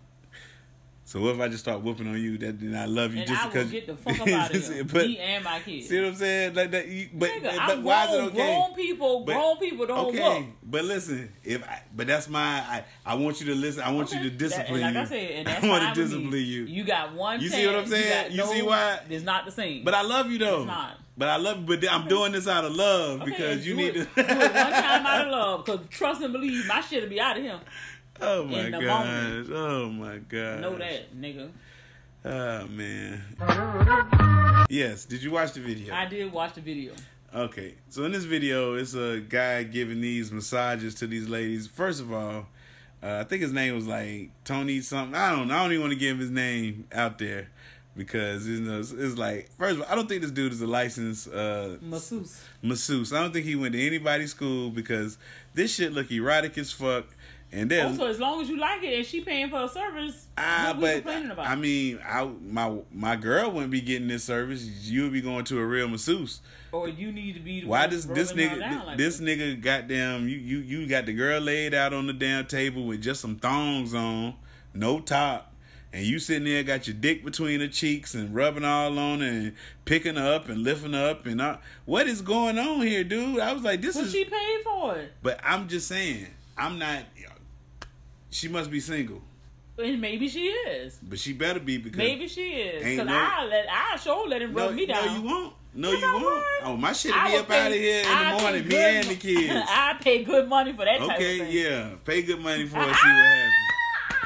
Speaker 8: So what if I just start whooping on you? That then I love you
Speaker 6: and
Speaker 8: just because.
Speaker 6: I will get the fuck up out of here. Me and my kids.
Speaker 8: See what I'm saying? Like that. But
Speaker 6: why is it okay? Grown people don't whoop.
Speaker 8: But listen, but that's my. I want you to listen. I want you to discipline
Speaker 6: like
Speaker 8: you.
Speaker 6: I said, and that's
Speaker 8: I want
Speaker 6: to
Speaker 8: discipline you.
Speaker 6: You got one.
Speaker 8: You see what I'm saying? You see why?
Speaker 6: It's not the same.
Speaker 8: But I love you though.
Speaker 6: It's not.
Speaker 8: But I love you. But I'm doing this out of love because you need to
Speaker 6: do it one time out of love. Because trust and believe, my shit'll be out of here.
Speaker 8: Oh my gosh! Oh my god!
Speaker 6: Know that, nigga.
Speaker 8: Oh man. Yes, did you watch the video?
Speaker 6: I did watch the video.
Speaker 8: Okay, so in this video, it's a guy giving these massages to these ladies. First of all, I think his name was like Tony something. I don't even want to give his name out there because you know it's like, first of all, I don't think this dude is a licensed masseuse. I don't think he went to anybody's school because this shit look erotic as fuck. And then,
Speaker 6: also, as long as you like it and she paying for a service, what we complaining about?
Speaker 8: I mean, my girl wouldn't be getting this service. You would be going to a real masseuse.
Speaker 6: Or you need to be.
Speaker 8: Why does this nigga goddamn you got the girl laid out on the damn table with just some thongs on, no top, and you sitting there got your dick between her cheeks and rubbing all on her and picking her up and lifting her up and what is going on here, dude? I was like, this is.
Speaker 6: She paid for it.
Speaker 8: But I'm just saying, I'm not. She must be single.
Speaker 6: And maybe she is.
Speaker 8: But she better be because
Speaker 6: maybe she is. Because I sure let him rub me down.
Speaker 8: No, you won't. No, you won't. Oh, my shit'll be up out of here in the morning. Me and the kids.
Speaker 6: I pay good money for that type of thing.
Speaker 8: Okay, yeah. Pay good money for it. See what happens.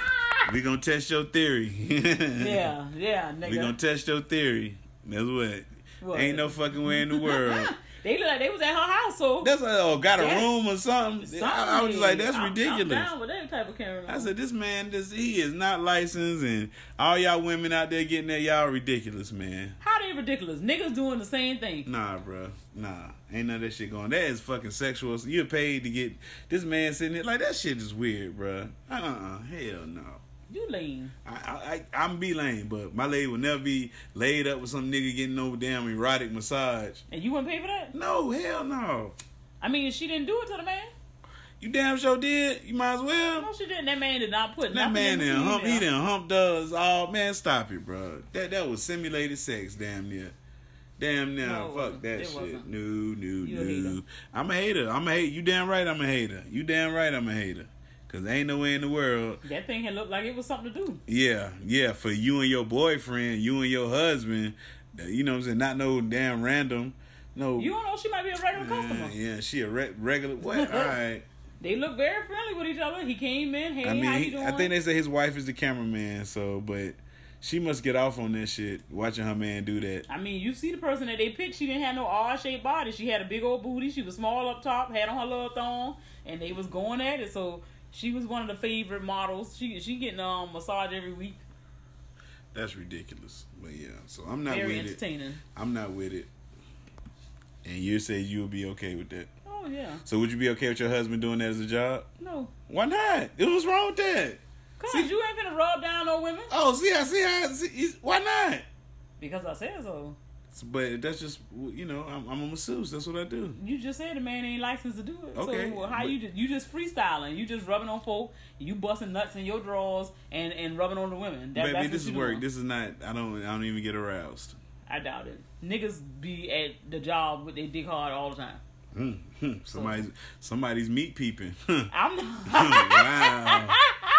Speaker 8: We gonna test your theory.
Speaker 6: Yeah, nigga.
Speaker 8: We gonna test your theory. That's what. Ain't no fucking way in the world.
Speaker 6: They look like they was at her house, so
Speaker 8: That's like, got a room or something. I was just like, that's ridiculous.
Speaker 6: I'm down with that type of camera.
Speaker 8: I said, this man, he is not licensed, and all y'all women out there getting that, y'all ridiculous, man.
Speaker 6: How they ridiculous? Niggas doing the same thing.
Speaker 8: Nah, bro. Nah. Ain't none of that shit going. That is fucking sexual. You're paid to get this man sitting there. Like, that shit is weird, bro. Hell no.
Speaker 6: You lame.
Speaker 8: I'm be lame, but my lady would never be laid up with some nigga getting no damn erotic massage.
Speaker 6: And you wouldn't pay for that?
Speaker 8: No, hell no.
Speaker 6: I mean, she didn't do it to the man.
Speaker 8: You damn sure did. You might as well.
Speaker 6: No, she didn't. That man did not put
Speaker 8: That
Speaker 6: nothing
Speaker 8: man
Speaker 6: in the
Speaker 8: done
Speaker 6: female.
Speaker 8: he done humped us all. Man, stop it, bro. That was simulated sex, damn near. Damn near.
Speaker 6: No,
Speaker 8: fuck that
Speaker 6: it
Speaker 8: shit.
Speaker 6: wasn't.
Speaker 8: No.
Speaker 6: a hater.
Speaker 8: I'm a hater. You damn right I'm a hater. You damn right I'm a hater. Cause ain't no way in the world.
Speaker 6: That thing had looked like it was something to do.
Speaker 8: Yeah. For you and your boyfriend, you and your husband, you know what I'm saying? Not no damn random. No.
Speaker 6: You don't know, she might be a regular customer.
Speaker 8: Yeah, she a regular. What? All right.
Speaker 6: They look very friendly with each other. He came in, hey,
Speaker 8: I mean,
Speaker 6: how you doing?
Speaker 8: I think they say his wife is the cameraman, so, but she must get off on that shit, watching her man do that.
Speaker 6: I mean, you see the person that they picked, she didn't have no R-shaped body. She had a big old booty. She was small up top, had on her little thong, and they was going at it, so she was one of the favorite models. She getting a massage every week.
Speaker 8: That's ridiculous. But yeah, so I'm not
Speaker 6: Very
Speaker 8: with
Speaker 6: entertaining.
Speaker 8: it. I'm not with it. And you say you'll be okay with that.
Speaker 6: Oh, yeah.
Speaker 8: So would you be okay with your husband doing that as a job?
Speaker 6: No.
Speaker 8: Why not? What's wrong with that?
Speaker 6: Cause you ain't finna rub down no women.
Speaker 8: Oh, why not?
Speaker 6: Because I said so.
Speaker 8: But that's just, you know, I'm a masseuse. That's what I do.
Speaker 6: You just said the man ain't licensed to do it.
Speaker 8: Okay,
Speaker 6: So how you just freestyling? You just rubbing on folk. You busting nuts in your drawers and rubbing on the women.
Speaker 8: Baby,
Speaker 6: that's
Speaker 8: this is
Speaker 6: what you
Speaker 8: work.
Speaker 6: doing.
Speaker 8: This is not. I don't even get aroused.
Speaker 6: I doubt it. Niggas be at the job with their dick hard all the time.
Speaker 8: Somebody's meat peeping.
Speaker 6: I'm
Speaker 8: Wow.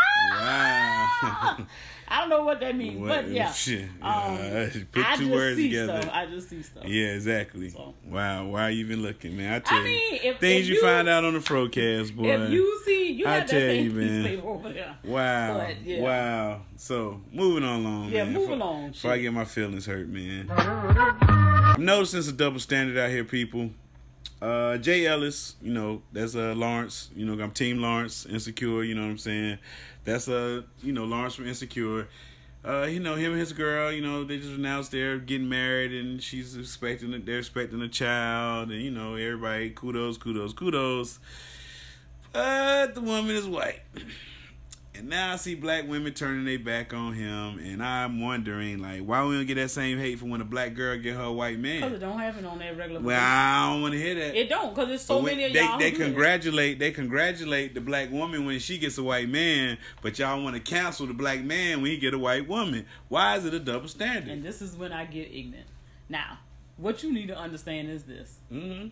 Speaker 6: I don't know what that means, but yeah.
Speaker 8: Shit. Put
Speaker 6: I
Speaker 8: two
Speaker 6: just
Speaker 8: words
Speaker 6: see
Speaker 8: together.
Speaker 6: stuff. I just see stuff.
Speaker 8: Yeah, exactly.
Speaker 6: So.
Speaker 8: Wow, why are you even looking, man? I tell
Speaker 6: mean,
Speaker 8: you,
Speaker 6: if
Speaker 8: things you
Speaker 6: you
Speaker 8: find out on the Frocast, boy.
Speaker 6: If you see, you
Speaker 8: I
Speaker 6: have that
Speaker 8: tell
Speaker 6: same
Speaker 8: you, man.
Speaker 6: piece over there.
Speaker 8: Wow,
Speaker 6: But, yeah.
Speaker 8: wow. So moving on along,
Speaker 6: Yeah,
Speaker 8: man.
Speaker 6: move along,
Speaker 8: Before I
Speaker 6: shit.
Speaker 8: get my feelings hurt, man. I'm noticing it's a double standard out here, people. Jay Ellis, you know, that's Lawrence. You know, I'm Team Lawrence, Insecure. You know what I'm saying? That's Lawrence from Insecure. You know, him and his girl, you know, they just announced they're getting married, and they're expecting a child, and you know, everybody kudos. But the woman is white. And now I see black women turning their back on him, and I'm wondering, like, why we don't get that same hate for when a black girl get her white man?
Speaker 6: Because it don't happen on that regular
Speaker 8: Well,
Speaker 6: basis.
Speaker 8: I don't want to hear that.
Speaker 6: It don't, because there's so many of y'all
Speaker 8: They
Speaker 6: who do
Speaker 8: congratulate the black woman when she gets a white man, but y'all want to cancel the black man when he get a white woman. Why is it a double standard?
Speaker 6: And this is when I get ignorant. Now, what you need to understand is this.
Speaker 8: Mm-hmm.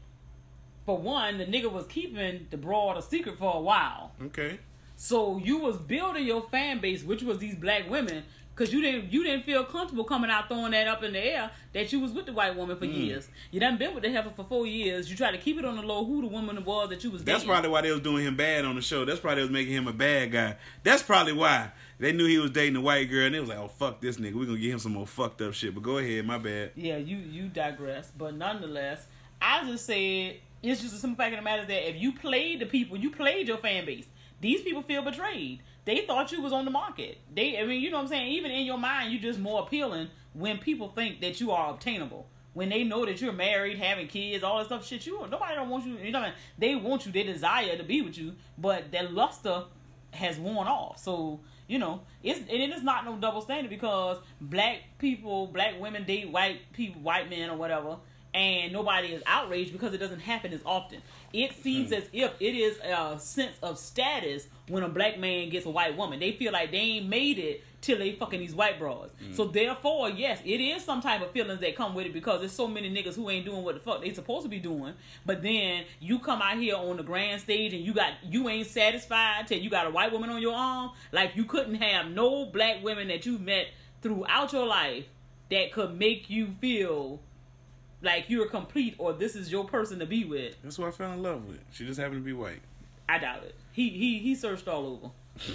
Speaker 6: For one, the nigga was keeping the broad a secret for a while.
Speaker 8: Okay.
Speaker 6: So you was building your fan base, which was these black women, because you didn't feel comfortable coming out throwing that up in the air that you was with the white woman for years. You done been with the heifer for 4 years. You try to keep it on the low who the woman was that you was dating.
Speaker 8: That's probably why they was doing him bad on the show. That's probably they was making him a bad guy. That's probably why. They knew he was dating a white girl, and they was like, oh, fuck this nigga. We're going to get him some more fucked up shit. But go ahead, my bad.
Speaker 6: Yeah, you digress. But nonetheless, I just said, it's just a simple fact of the matter that if you played the people, you played your fan base. These people feel betrayed. They thought you was on the market. You know what I'm saying? Even in your mind, you're just more appealing when people think that you are obtainable. When they know that you're married, having kids, all that stuff, shit, nobody don't want you. You know what I mean? They want you. They desire to be with you, but that luster has worn off. So, you know, it is not no double standard because black women date white people, white men or whatever, and nobody is outraged because it doesn't happen as often. It seems as if it is a sense of status when a black man gets a white woman. They feel like they ain't made it till they fucking these white bras. So therefore, yes, it is some type of feelings that come with it because there's so many niggas who ain't doing what the fuck they supposed to be doing. But then you come out here on the grand stage and you ain't satisfied till you got a white woman on your arm. Like you couldn't have no black women that you met throughout your life that could make you feel like you're complete or this is your person to be with.
Speaker 8: That's who I fell in love with. She just happened to be white.
Speaker 6: I doubt it. He searched all over.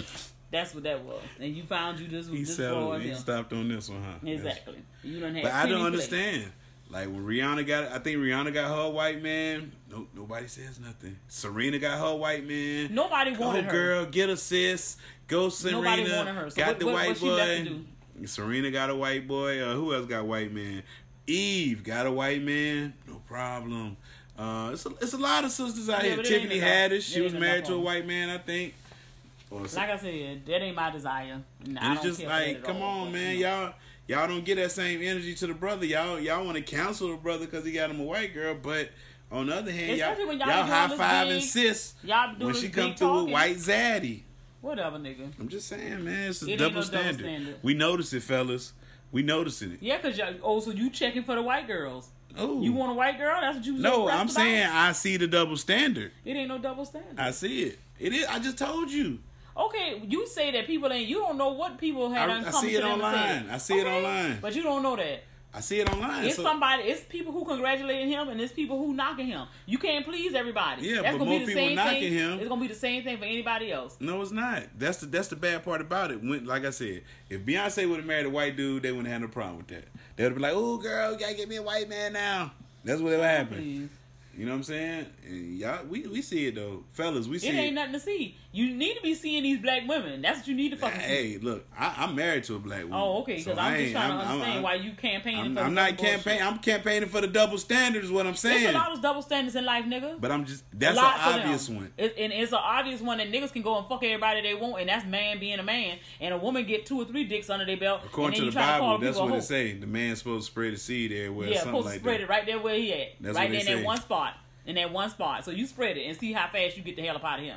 Speaker 6: That's what that was. And you found you this
Speaker 8: He
Speaker 6: this
Speaker 8: settled.
Speaker 6: boy
Speaker 8: He
Speaker 6: him.
Speaker 8: stopped on this one, huh?
Speaker 6: Exactly. You done had
Speaker 8: But I don't
Speaker 6: plenty
Speaker 8: understand. Like when Rihanna got, I think Rihanna got her white man. Nope, nobody says nothing. Serena got her white man.
Speaker 6: Nobody wanted her.
Speaker 8: Girl, get a sis. Go Serena.
Speaker 6: Nobody wanted her. So
Speaker 8: got the white
Speaker 6: what she left to
Speaker 8: boy.
Speaker 6: do?
Speaker 8: Serena got a white boy. Who else got white man? Eve got a white man. No problem. It's a lot of sisters out here.
Speaker 6: But it
Speaker 8: Tiffany
Speaker 6: ain't
Speaker 8: Haddish. She
Speaker 6: it
Speaker 8: was
Speaker 6: ain't
Speaker 8: married
Speaker 6: enough
Speaker 8: to a
Speaker 6: on.
Speaker 8: white man, I think.
Speaker 6: Like I said, that ain't my desire. And I
Speaker 8: And it's
Speaker 6: don't
Speaker 8: just
Speaker 6: care for that
Speaker 8: like,
Speaker 6: at
Speaker 8: come
Speaker 6: all,
Speaker 8: on,
Speaker 6: but,
Speaker 8: man,
Speaker 6: you know.
Speaker 8: y'all don't get that same energy to the brother. Y'all want to counsel the brother because he got him a white girl, but on the other hand,
Speaker 6: Especially when y'all
Speaker 8: high
Speaker 6: doing
Speaker 8: five
Speaker 6: this
Speaker 8: and
Speaker 6: big-
Speaker 8: sis
Speaker 6: y'all doing
Speaker 8: when
Speaker 6: this
Speaker 8: she
Speaker 6: big
Speaker 8: come through
Speaker 6: talking.
Speaker 8: with white zaddy.
Speaker 6: Whatever, nigga.
Speaker 8: I'm just saying, man, it's a
Speaker 6: It ain't
Speaker 8: double
Speaker 6: no double
Speaker 8: standard.
Speaker 6: standard.
Speaker 8: We notice it, fellas. We noticing it.
Speaker 6: Yeah, because so you checking for the white girls.
Speaker 8: Oh,
Speaker 6: You want a white girl? That's what you was
Speaker 8: no,
Speaker 6: impressed
Speaker 8: I'm
Speaker 6: about?
Speaker 8: saying I see the double standard.
Speaker 6: It ain't no double standard.
Speaker 8: I see it. It is. I just told you.
Speaker 6: Okay, you say that people ain't. You don't know what people had
Speaker 8: I
Speaker 6: come
Speaker 8: see
Speaker 6: to
Speaker 8: it
Speaker 6: them
Speaker 8: online.
Speaker 6: and said.
Speaker 8: I see it online.
Speaker 6: But you don't know that.
Speaker 8: I see it online.
Speaker 6: It's
Speaker 8: so-
Speaker 6: somebody. It's people who congratulating him, and it's people who knocking him. You can't please everybody.
Speaker 8: Yeah,
Speaker 6: That's
Speaker 8: but
Speaker 6: gonna
Speaker 8: more
Speaker 6: be the
Speaker 8: people
Speaker 6: same
Speaker 8: knocking
Speaker 6: thing.
Speaker 8: him.
Speaker 6: It's gonna be the same thing for anybody else.
Speaker 8: No, it's not. That's the bad part about it. When, like I said, if Beyonce would have married a white dude, they wouldn't have no problem with that. They would be like, "Oh, girl, you gotta get me a white man now." That's what would happen.
Speaker 6: Please.
Speaker 8: You know what I'm saying? And y'all, we see it though, fellas. We see
Speaker 6: It ain't nothing to see. You need to be seeing these black women. That's what you need to fucking see.
Speaker 8: Hey, look, I'm married to a black woman.
Speaker 6: Oh, okay. Because
Speaker 8: so
Speaker 6: I'm
Speaker 8: I
Speaker 6: just
Speaker 8: ain't-
Speaker 6: trying to understand why you campaigning for
Speaker 8: I'm
Speaker 6: this
Speaker 8: not
Speaker 6: other bullshit.
Speaker 8: campaigning. I'm campaigning for the double standard. Is what I'm
Speaker 6: There's
Speaker 8: saying.
Speaker 6: a lot of double standards in life, nigga.
Speaker 8: But I'm just that's an
Speaker 6: Lots of them.
Speaker 8: obvious one.
Speaker 6: And it's an obvious one that niggas can go and fuck everybody they want, and that's man being a man. And a woman get 2 or 3 dicks under their belt.
Speaker 8: According to
Speaker 6: and then
Speaker 8: the
Speaker 6: you try
Speaker 8: Bible,
Speaker 6: call
Speaker 8: that's
Speaker 6: people a
Speaker 8: what
Speaker 6: hoe.
Speaker 8: it say. The man's supposed to spread the seed everywhere.
Speaker 6: Yeah,
Speaker 8: something
Speaker 6: supposed to
Speaker 8: like
Speaker 6: spread
Speaker 8: that.
Speaker 6: it right there where he at.
Speaker 8: That's
Speaker 6: right
Speaker 8: what
Speaker 6: there
Speaker 8: they
Speaker 6: in that
Speaker 8: say.
Speaker 6: one spot. In that one spot. So you spread it and see how fast you get the hell up out of here.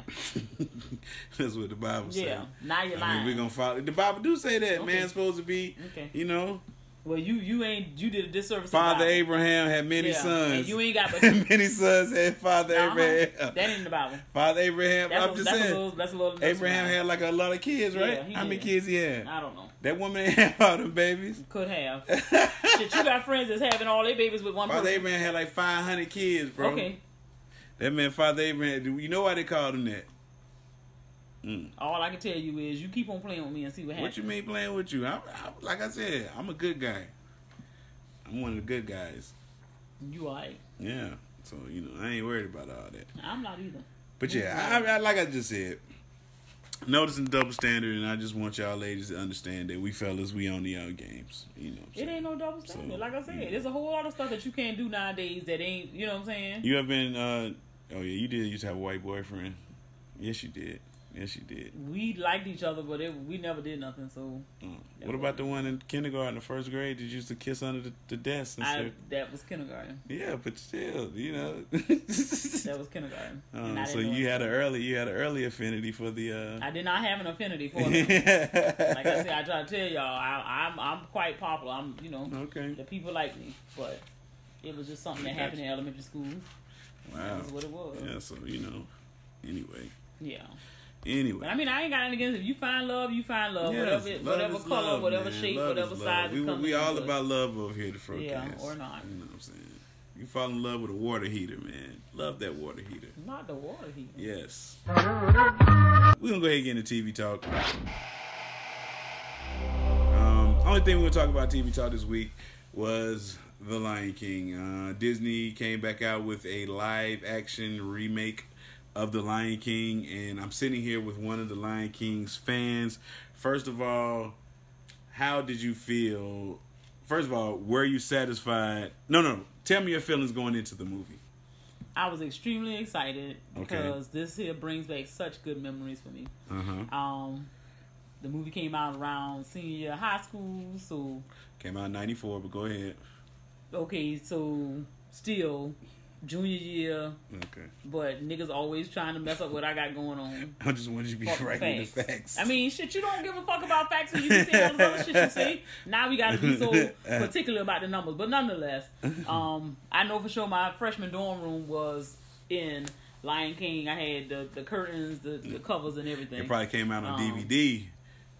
Speaker 8: That's what the Bible says.
Speaker 6: Yeah. Now you're
Speaker 8: I
Speaker 6: lying.
Speaker 8: mean, we're gonna follow. The Bible do say that
Speaker 6: Okay.
Speaker 8: man's supposed to be,
Speaker 6: Okay.
Speaker 8: you know,
Speaker 6: Well, you did a disservice. to
Speaker 8: Father
Speaker 6: the Bible.
Speaker 8: Abraham had many
Speaker 6: Yeah,
Speaker 8: sons.
Speaker 6: and you ain't got but
Speaker 8: many sons had Father
Speaker 6: Uh-huh.
Speaker 8: Abraham.
Speaker 6: That ain't in the Bible.
Speaker 8: Father Abraham. I'm just saying.
Speaker 6: That's a little.
Speaker 8: Abraham had like a lot of kids, right?
Speaker 6: Yeah, he
Speaker 8: How many
Speaker 6: did.
Speaker 8: kids he had?
Speaker 6: I don't know.
Speaker 8: That woman ain't have all them babies.
Speaker 6: Could have. Shit, you got friends that's having all their babies with one
Speaker 8: Father
Speaker 6: person.
Speaker 8: Abraham had like 500 kids, bro.
Speaker 6: Okay.
Speaker 8: That man, Father Abraham. You know why they called him that?
Speaker 6: All I can tell you is you keep on playing with me and see what happens.
Speaker 8: What you mean playing with you? Like I said, I'm a good guy. I'm one of the good guys.
Speaker 6: You alright.
Speaker 8: Yeah. So, you know, I ain't worried about all that.
Speaker 6: I'm not either.
Speaker 8: But yeah, I like I just said, noticing double standard, and I just want y'all ladies to understand that we fellas, we on the out games. You know what I'm
Speaker 6: It
Speaker 8: saying?
Speaker 6: ain't no double standard.
Speaker 8: So,
Speaker 6: Like I said,
Speaker 8: yeah.
Speaker 6: there's a whole lot of stuff that you can't do nowadays that ain't, you know what I'm saying?
Speaker 8: You have been, oh yeah, you did used to have a white boyfriend. Yes, you did. Yes, you did.
Speaker 6: We liked each other, but we never did nothing, so.
Speaker 8: What about the one in kindergarten, the first grade, that you used to kiss under the desk? And stuff?
Speaker 6: That was kindergarten.
Speaker 8: Yeah, but still, you know.
Speaker 6: That was kindergarten. And I
Speaker 8: So
Speaker 6: didn't know
Speaker 8: you
Speaker 6: it.
Speaker 8: had an early affinity for the.
Speaker 6: I did not have an affinity for them. Like I said, I try to tell y'all, I'm quite popular. I'm, you know,
Speaker 8: Okay.
Speaker 6: the people like me, but it was just something that happened in elementary school.
Speaker 8: Wow.
Speaker 6: That was what it was.
Speaker 8: Yeah, so you know. Anyway.
Speaker 6: But I mean, I ain't got anything against it. If you find love, you find love.
Speaker 8: Yes,
Speaker 6: whatever
Speaker 8: love is
Speaker 6: color,
Speaker 8: love,
Speaker 6: whatever
Speaker 8: man.
Speaker 6: shape,
Speaker 8: Love
Speaker 6: whatever
Speaker 8: is
Speaker 6: size
Speaker 8: love.
Speaker 6: it comes
Speaker 8: We
Speaker 6: in,
Speaker 8: all
Speaker 6: but-
Speaker 8: about love over here at the Frocast.
Speaker 6: Yeah, or not.
Speaker 8: You know what I'm saying? You fall in love with a water heater, man. Love that water heater.
Speaker 6: Not the water heater.
Speaker 8: Yes. We're going to go ahead and get into TV talk. Only thing we're going to talk about TV talk this week was The Lion King. Disney came back out with a live action remake of The Lion King, and I'm sitting here with one of The Lion King's fans. First of all, how did you feel? First of all, were you satisfied? No. Tell me your feelings going into the movie.
Speaker 6: I was extremely excited
Speaker 8: Okay.
Speaker 6: because this here brings back such good memories for me.
Speaker 8: Uh-huh.
Speaker 6: The movie came out around senior year of high school, so
Speaker 8: Came out in 94, but go ahead.
Speaker 6: okay, so still junior year,
Speaker 8: Okay.
Speaker 6: but niggas always trying to mess up what I got going on.
Speaker 8: I just wanted you to be
Speaker 6: Fuck
Speaker 8: right with the facts.
Speaker 6: I mean, shit, you don't give a fuck about facts when you see all this other shit you see. Now we gotta be so particular about the numbers. But nonetheless, I know for sure my freshman dorm room was in Lion King. I had the curtains, the covers and everything.
Speaker 8: It probably came out on DVD.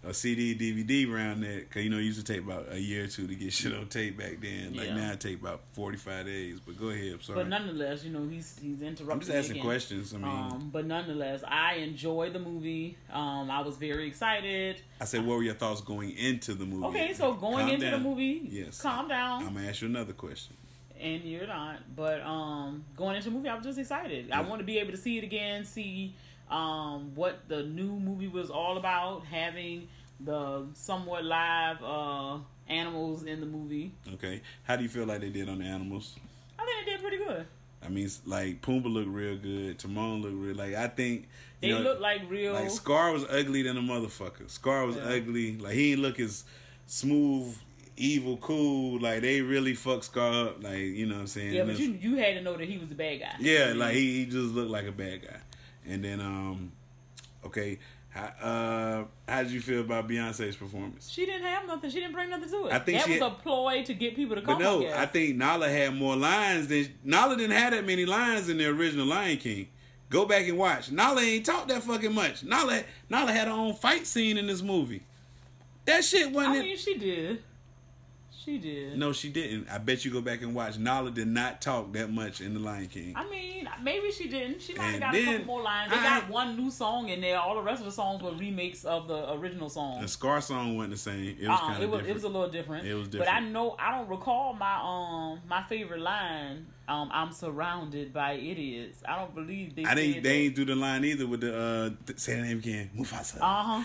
Speaker 8: a CD, DVD around that. Cause you know, it used to take about a year or two to get shit on tape back then. Like now it take about 45 days. But go ahead, I'm sorry.
Speaker 6: But nonetheless, you know, he's interrupting.
Speaker 8: I'm just asking questions. I mean,
Speaker 6: but nonetheless, I enjoyed the movie. I was very excited.
Speaker 8: I said, what were your thoughts going into the movie?
Speaker 6: Okay, so going into the movie,
Speaker 8: yes,
Speaker 6: calm down.
Speaker 8: I'm gonna ask you another question.
Speaker 6: And you're not, but going into the movie, I was just excited. I want to be able to see it again, see what the new movie was all about, having the somewhat live animals in the movie.
Speaker 8: Okay, how do you feel like they did on the animals?
Speaker 6: I think they did pretty good.
Speaker 8: I mean, like Pumbaa looked real good. Timon looked real. Like I think
Speaker 6: they look like real.
Speaker 8: Like Scar was ugly than a motherfucker. Scar was ugly. Like he didn't look as smooth, evil, cool. Like they really fucked Scar up. Like you know what I'm saying.
Speaker 6: Yeah, but you had to know that he was the bad guy.
Speaker 8: Yeah, like he just looked like a bad guy. And then okay. How did you feel about Beyonce's performance?
Speaker 6: She didn't have nothing. She didn't bring nothing to it.
Speaker 8: I think
Speaker 6: that was a ploy to get people to come.
Speaker 8: But no, I think Nala had more lines than Nala didn't have that many lines in the original Lion King. Go back and watch. Nala ain't talked that fucking much. Nala had her own fight scene in this movie. That shit wasn't.
Speaker 6: I mean, she did. She did.
Speaker 8: No, she didn't. I bet you go back and watch. Nala did not talk that much in The Lion King.
Speaker 6: I mean, maybe she didn't. She might have got a couple more lines. They got one new song in there. All the rest of the songs were remakes of the original song.
Speaker 8: The Scar song wasn't the same. It was kind of different.
Speaker 6: It was a little different.
Speaker 8: It was different.
Speaker 6: But I don't recall my favorite line. I'm surrounded by idiots. I don't believe they.
Speaker 8: They ain't do the line either with the say the name again. Mufasa.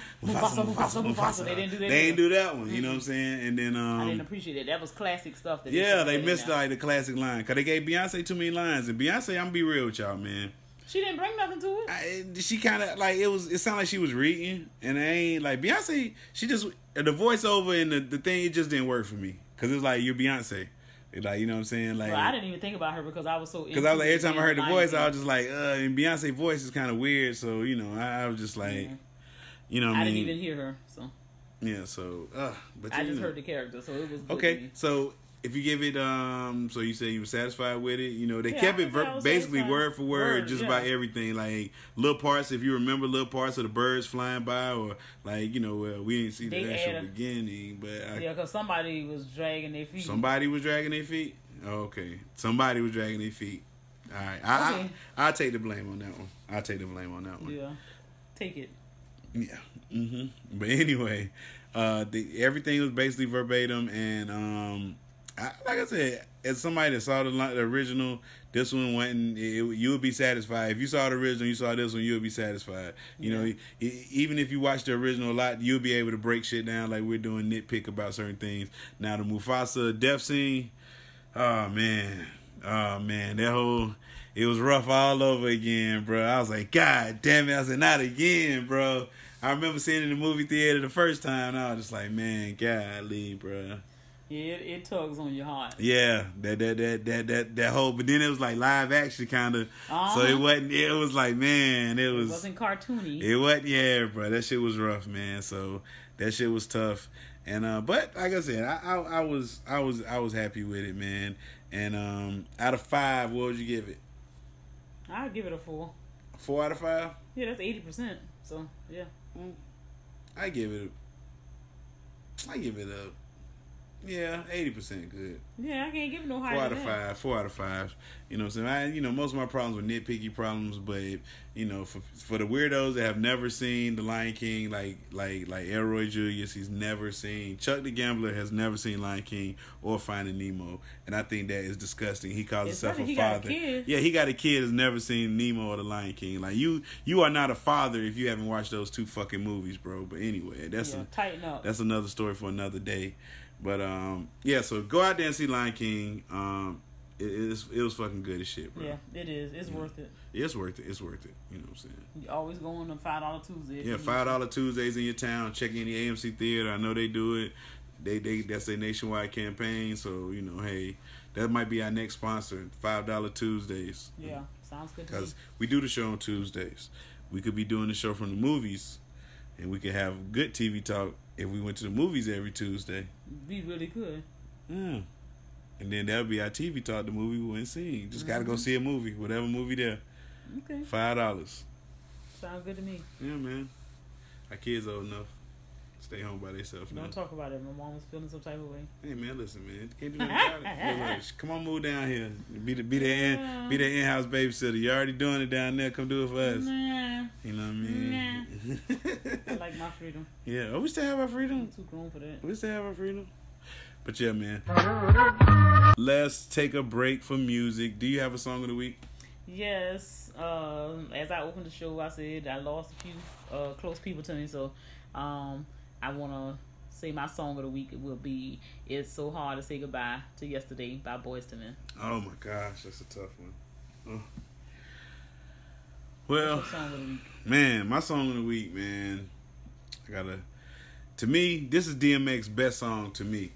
Speaker 6: Mufasa. They didn't do that.
Speaker 8: They ain't do that one. You know what I'm saying? And then
Speaker 6: I didn't appreciate it. That was classic stuff.
Speaker 8: They missed like the classic line because they gave Beyonce too many lines. And Beyonce, I'm gonna be real with y'all, man.
Speaker 6: She didn't bring nothing to it.
Speaker 8: She kind of like it sounded like she was reading, and it ain't like Beyonce. She just the voiceover and the thing it just didn't work for me because it's like you're Beyonce. Like, you know what I'm saying? Like,
Speaker 6: well, I didn't even think about her because I was so.
Speaker 8: Because I was like, every time I heard the voice, I was just like, and Beyonce's voice is kind of weird, so you know, I was just like, you know, what I mean?
Speaker 6: didn't even hear her, so.
Speaker 8: Yeah, so, but
Speaker 6: I just heard the character, so it was good
Speaker 8: okay.
Speaker 6: To me.
Speaker 8: So if you give it, so you say you were satisfied with it, you know, they kept it basically word for word, just about everything, like little parts. If you remember little parts of the birds flying by, or like you know, we didn't see the actual beginning, but
Speaker 6: because somebody was dragging their feet.
Speaker 8: Somebody was dragging their feet. Okay, somebody was dragging their feet. All right, I'll take the blame on that one. I'll take the blame on that one.
Speaker 6: Yeah, take it.
Speaker 8: Yeah. But anyway, everything was basically verbatim, and like I said, as somebody that saw the original, this one wasn't. You would be satisfied if you saw the original. You saw this one, you would be satisfied. You know, even if you watched the original a lot, you'll be able to break shit down like we're doing, nitpick about certain things. Now the Mufasa death scene, oh man, that whole. It was rough all over again, bro. I was like, God damn it. I said, not again, bro. I remember seeing it in the movie theater the first time, and I was just like, man, golly, bro.
Speaker 6: Yeah, it tugs on your heart.
Speaker 8: Yeah, that whole, but then it was like live action kind of, so it wasn't. It was like, man, it
Speaker 6: wasn't cartoony.
Speaker 8: It wasn't, yeah, bro. That shit was rough, man. So that shit was tough, and but like I said, I was happy with it, man. And out of 5, what would you give it?
Speaker 6: I'd give it a 4.
Speaker 8: 4 out of 5?
Speaker 6: Yeah, that's 80%. So yeah,
Speaker 8: I give it a. Yeah, 80% good.
Speaker 6: Yeah, I can't give it no higher.
Speaker 8: 4 out of 5. 4 out of 5. You know what I'm saying? Most of my problems were nitpicky problems, but for the weirdos that have never seen The Lion King, like Elroy Julius, he's never seen. Chuck the Gambler has never seen Lion King or Finding Nemo, and I think that is disgusting. He calls himself a father.
Speaker 6: Got a kid.
Speaker 8: Yeah, he got a kid that's never seen Nemo or The Lion King. Like you are not a father if you haven't watched those 2 fucking movies, bro. But anyway,
Speaker 6: tighten up.
Speaker 8: That's another story for another day. But so go out there and see Lion King. It was fucking good as shit, bro.
Speaker 6: Yeah, it is. It's worth it.
Speaker 8: It's worth it. It's worth it. You know what I'm saying?
Speaker 6: You always go on $5 Tuesdays.
Speaker 8: Yeah, $5 Tuesdays in your town. Check in the AMC theater. I know they do it. That's their nationwide campaign. So hey, that might be our next sponsor. $5 Tuesdays.
Speaker 6: Yeah, sounds good.
Speaker 8: Because we do the show on Tuesdays. We could be doing the show from the movies, and we could have good TV talk if we went to the movies every Tuesday.
Speaker 6: We really could.
Speaker 8: Yeah. And then that would be our TV talk, the movie we went seeing. Just got to go see a movie, whatever movie there.
Speaker 6: Okay.
Speaker 8: $5.
Speaker 6: Sounds good to me.
Speaker 8: Yeah, man. Our kids old enough. stay home by themselves.
Speaker 6: Don't talk about it. My mom was feeling some type of way.
Speaker 8: Hey man, listen, man, can't do nothing about it. Come on, move down here. Be the in-house babysitter. You already doing it down there. Come do it for us.
Speaker 6: Nah.
Speaker 8: You know what I mean?
Speaker 6: I like my freedom.
Speaker 8: Yeah, we still have our freedom.
Speaker 6: I'm too grown for that.
Speaker 8: We still have our freedom. But yeah, man. Let's take a break for music. Do you have a song of the week?
Speaker 6: Yes. As I opened the show, I said I lost a few close people to me, so I want to say my song of the week will be "It's So Hard to Say Goodbye to Yesterday" by Boyz II Men.
Speaker 8: Oh my gosh, that's a tough one. Oh. Well,
Speaker 6: what's your song of the week?
Speaker 8: Man, my song of the week, man. To me, this is DMX's best song to me.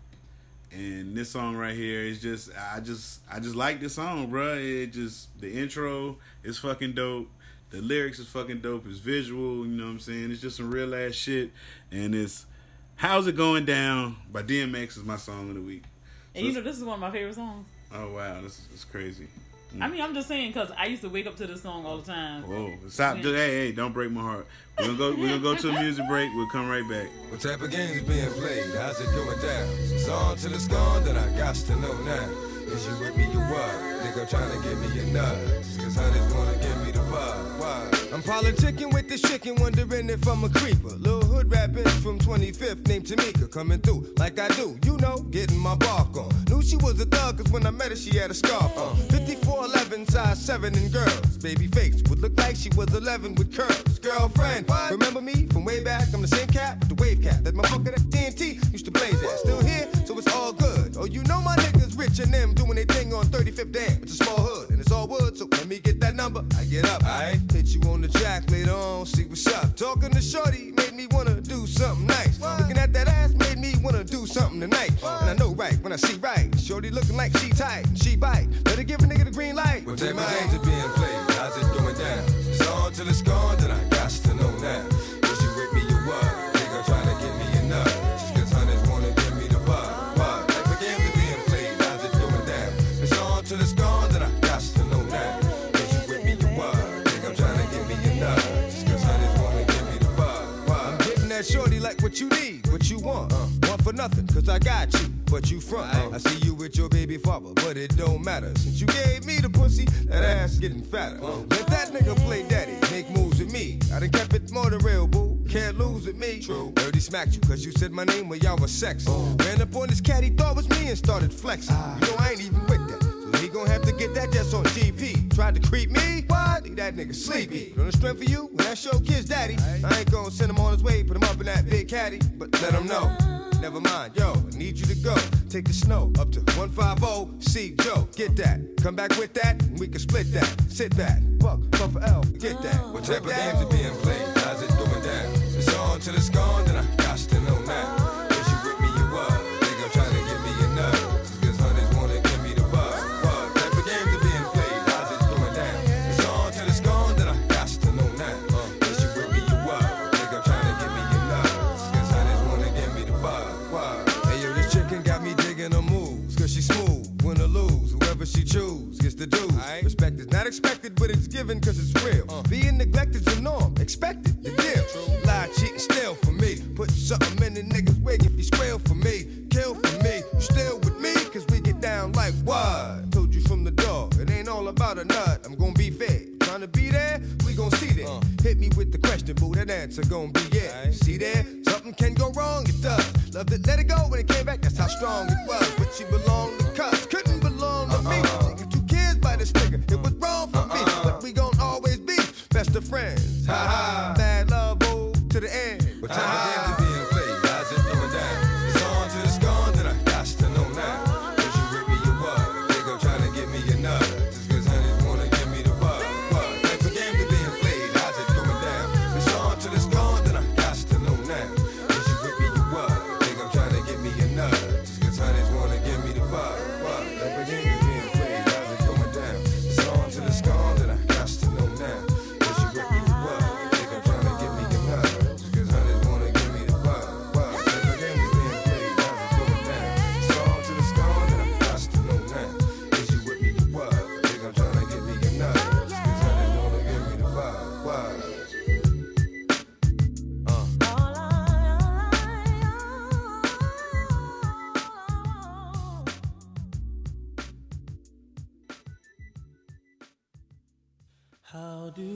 Speaker 8: And this song right here is just, I just like this song, bruh. The intro is fucking dope. The lyrics is fucking dope. It's visual, you know what I'm saying? It's just some real ass shit. And it's How's It Going Down by DMX is my song of the week.
Speaker 6: And you know, this is one of my favorite songs.
Speaker 8: Oh, wow. This is crazy.
Speaker 6: I mean, I'm just saying because I used to wake up to this song all the time.
Speaker 8: Whoa. Stop. Hey, don't break my heart. We're gonna go to a music break. We'll come right back.
Speaker 7: What type of games being played? How's it going down? It's on till it's gone, then I got to know now. Is you with me or what? Think I'm trying to give me a nut. Just cause honey's wanna give me the vibe. Why? I'm politicking with this chicken, wondering if I'm a creeper. Little hood rapping from 25th named Tamika, coming through like I do, you know, getting my bark on. Knew she was a thug cause when I met her she had a scarf on. 54'11", size 7 and girls. Baby face would look like she was 11 with curls. Girlfriend, what? Remember me from way back? I'm the same cat with the wave cap. That motherfucker that TNT used to blaze at. Still here, so it's all good. Oh, you know my niggas rich and them doing their thing on 35th Dam. It's a small hood and it's all wood, so let me get that number. I get up, I hit you on the jack later on, see what's up. Talking to shorty made me wanna do something nice. What? Looking at that ass made me wanna do something tonight. What? And I know right when I see right. Shorty looking like she tight and she bite. Let her give a nigga the green light. What type of games are being played? How's it going down? It's on till it's gone, then I got to know now. Is you with me or what? Nigga trying to get me enough. Just cause honeys wanna give me the vibe. What type of games are being played? How's it going down? It's on till it's gone, then I got to know now. Is you with me or what? Nigga trying to get me enough. Just cause honeys wanna give me the vibe. I'm getting that shorty like what you need, what you want. Want for nothing, cause I got you. But you front, I see you with your baby father, but it don't matter. Since you gave me the pussy, that ass getting fatter. Let that nigga play daddy, make moves with me. I done kept it more than real, boo. Can't lose with me. True. Dirty smacked you, cause you said my name when y'all was sexy. Ran up on this cat, he thought was me and started flexing. You know I ain't even with that. So he gon' have to get that just on GP. Tried to creep me? What? Leave that nigga sleepy. On the strength for you, when that show kids daddy, I ain't gon' send him on his way, put him up in that big caddy. But let him know. Never mind, yo, I need you to go. Take the snow up to 150, see Joe, get that. Come back with that, and we can split that. Sit back, fuck for L, get that. What type of games are being played? How's it going down? It's on till it's gone, then I got to know now. Is you with me or what? Think I'm trying to give me enough. Just cause honeys wanna give me the buzz. What type of games are being played? How's it going down? It's on till it's gone, then I got to know now. Is you with me or what? Think I'm trying to give me enough. Just cause honeys wanna give me the buzz. Hey yo, this chicken got me digging her moves, cause she smooth, win or lose, whoever she choose gets the dues. Respect is not expected, but it's given cause it's real. Being neglected is the norm, expected, the deal. Lie, cheat, and steal for me. Put something in the nigga's wig if he squeal for me. Kill for me, you still with me, cause we get down like what? Told you from the door, it ain't all about a nut, I'm gonna be fair. Trying to be there, we gon' see there. Hit me with the question, boo, that answer gon' be yeah. See there, something can go wrong, it does. Loved it, let it go when it came back, that's how strong it was. But she belonged to cuz, couldn't belong to me. She got 2 kids by this nigga, it was wrong for me. But we gon' always be best of friends. Ha ha, bad love, boo, to the end. What time of games are being played? How's it going down? It's on till it's gone, then I got to know now. Is you with me or what? They gon' try to give me enough. Just cause honeys wanna give me the buzz. What type of games are being played? How's it going down? It's on till it's gone, then I got to know now. Is you with me or what? They gon' try to give me enough. Just cause honeys wanna give me the buzz. What type of games are being played? How's it going down? It's on till it's gone, then I got to know now. Is you with me or what? They gon' try to give me enough. Just cause honeys wanna give me the buzz. What type of games are being played? How's it going down? It's on till it's gone, then I got to know now. Is you with me or what? They gon' try to give me enough. Just cause honeys wanna give me the buzz. What?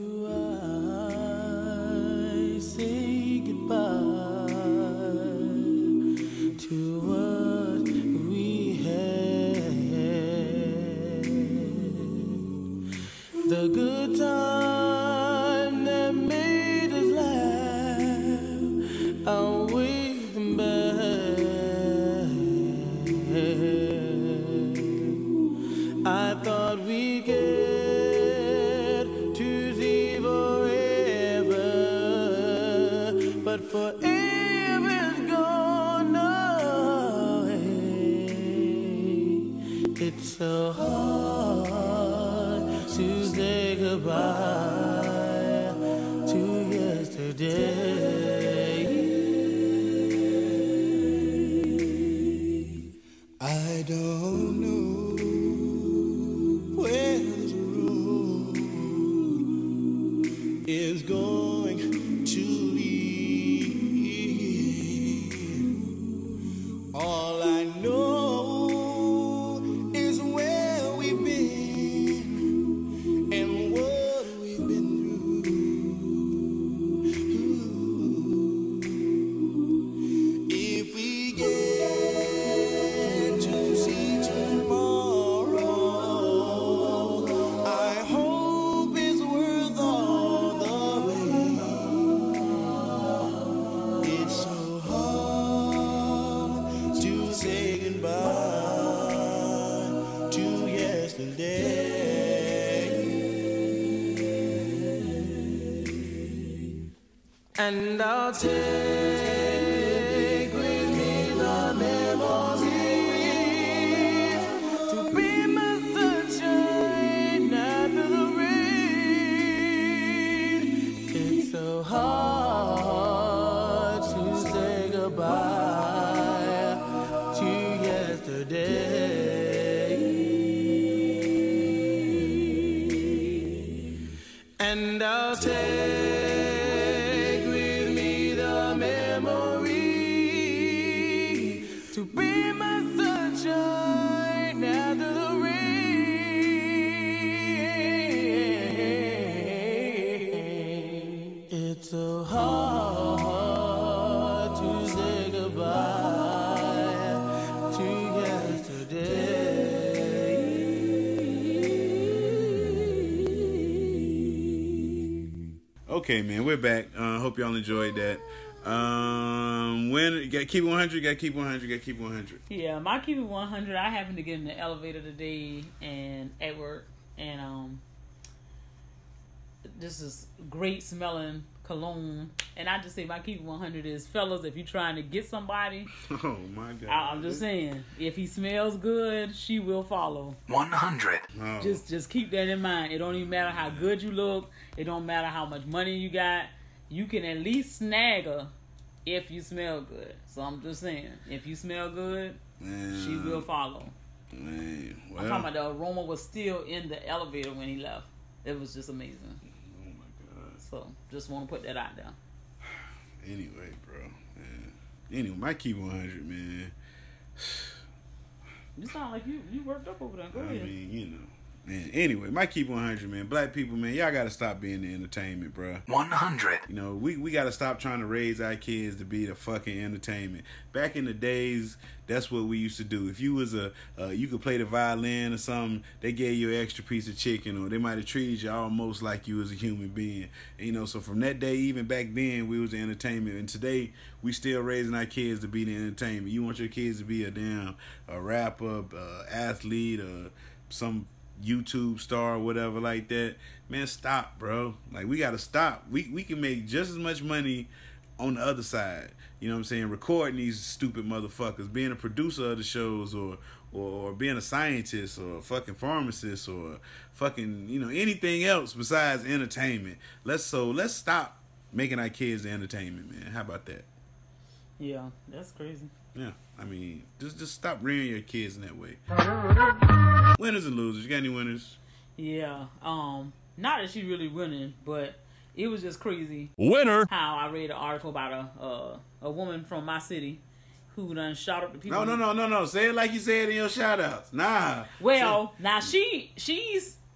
Speaker 9: do I say goodbye to what we had? The good time that made us laugh, outweigh the bad. I thought we get to see forever, but forever's gone away. It's so hard to say goodbye to yesterday. I don't know where this road is going to lead. All I know is where we've been and what we've been through. If we get to see tomorrow, I hope it's worth all the wait. It's so hard to say goodbye to yesterday. And I'll take with me the memories to be my sunshine after the rain. It's so hard to say goodbye to yesterday. And I'll take with me the memory to be my sunshine after the rain. It's so hard to say goodbye to yesterday.
Speaker 8: Okay, man, we're back. Hope y'all enjoyed that. When you gotta keep 100, gotta keep 100, gotta keep 100.
Speaker 6: Yeah, my keep it 100. I happened to get in the elevator today and at work, and this is great smelling cologne. And I just say my keep it 100 is, fellas, if you're trying to get somebody,
Speaker 8: Oh my God.
Speaker 6: I'm just saying, if he smells good, she will follow.
Speaker 1: 100.
Speaker 8: Oh.
Speaker 6: Just keep that in mind. It don't even matter how good you look. It don't matter how much money you got. You can at least snag her if you smell good. So I'm just saying, if you smell good,
Speaker 8: Man.
Speaker 6: she will follow.
Speaker 8: Man,
Speaker 6: I'm talking about the aroma was still in the elevator when he left. It was just amazing.
Speaker 8: Oh my God.
Speaker 6: So just want to put that out there.
Speaker 8: Anyway, bro. Man. Anyway, my keep 100, man.
Speaker 6: You sound like you worked up over there. Go
Speaker 8: I
Speaker 6: ahead.
Speaker 8: mean, you know. Man, anyway, my keep 100, man. Black people, man, y'all gotta stop being the entertainment, bro.
Speaker 1: 100.
Speaker 8: You know, we gotta stop trying to raise our kids to be the fucking entertainment. Back in the days, that's what we used to do. If you was you could play the violin or something, they gave you an extra piece of chicken, or they might have treated you almost like you was a human being. And, you know, so from that day, even back then, we was the entertainment. And today, we still raising our kids to be the entertainment. You want your kids to be a rapper, athlete, or some YouTube star or whatever like that, man, stop, bro. Like, we gotta stop. We can make just as much money on the other side. You know what I'm saying? Recording these stupid motherfuckers, being a producer of the shows, or being a scientist, or a fucking pharmacist, or fucking, you know, anything else besides entertainment. Let's stop making our kids the entertainment, man. How about that?
Speaker 6: Yeah, that's crazy.
Speaker 8: Yeah, I mean, just stop rearing your kids in that way. Winners and losers. You got any winners?
Speaker 6: Yeah. Not that she really winning, but it was just crazy.
Speaker 10: Winner.
Speaker 6: How I read an article about a woman from my city who done shot up the people.
Speaker 8: No. Say it like you said in your shout outs. Nah.
Speaker 6: Well, now she's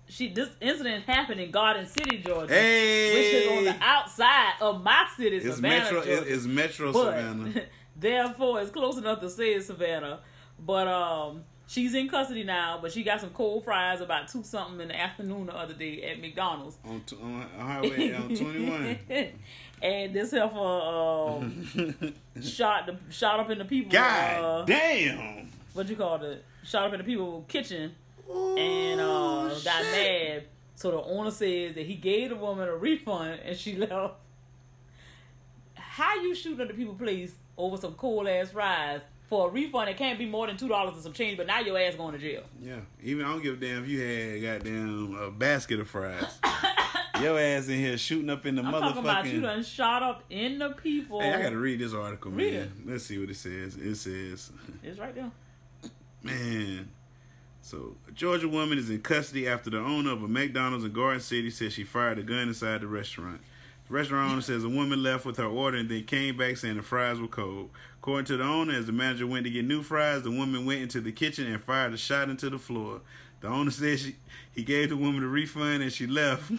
Speaker 6: This incident happened in Garden City, Georgia,
Speaker 8: Hey!
Speaker 6: which is on the outside of my city,
Speaker 8: It's
Speaker 6: Savannah,
Speaker 8: Metro.
Speaker 6: Georgia.
Speaker 8: It's Metro
Speaker 6: But,
Speaker 8: Savannah.
Speaker 6: therefore, it's close enough to say it's Savannah. But she's in custody now. But she got some cold fries about 2-something in the afternoon the other day at McDonald's.
Speaker 8: on Highway on 21.
Speaker 6: And this heifer shot up in the people.
Speaker 8: God damn!
Speaker 6: What you call it? Shot up in the people's kitchen and got mad. So the owner says that he gave the woman a refund and she left. How you shooting at the people's place over some cold ass fries for a refund that can't be more than $2 and some change, but now your ass going to jail?
Speaker 8: Yeah, even I don't give a damn if you had goddamn a basket of fries. Your ass in here shooting up in the
Speaker 6: I'm
Speaker 8: motherfucking.
Speaker 6: talking about you done shot up in the people.
Speaker 8: Hey, I gotta read this article,
Speaker 6: Read
Speaker 8: man.
Speaker 6: it.
Speaker 8: Let's see what it says. It says,
Speaker 6: It's right there.
Speaker 8: man. So, a Georgia woman is in custody after the owner of a McDonald's in Garden City says she fired a gun inside the restaurant. The restaurant owner says a woman left with her order and then came back saying the fries were cold. According to the owner, as the manager went to get new fries, the woman went into the kitchen and fired a shot into the floor. The owner said he gave the woman a refund and she left.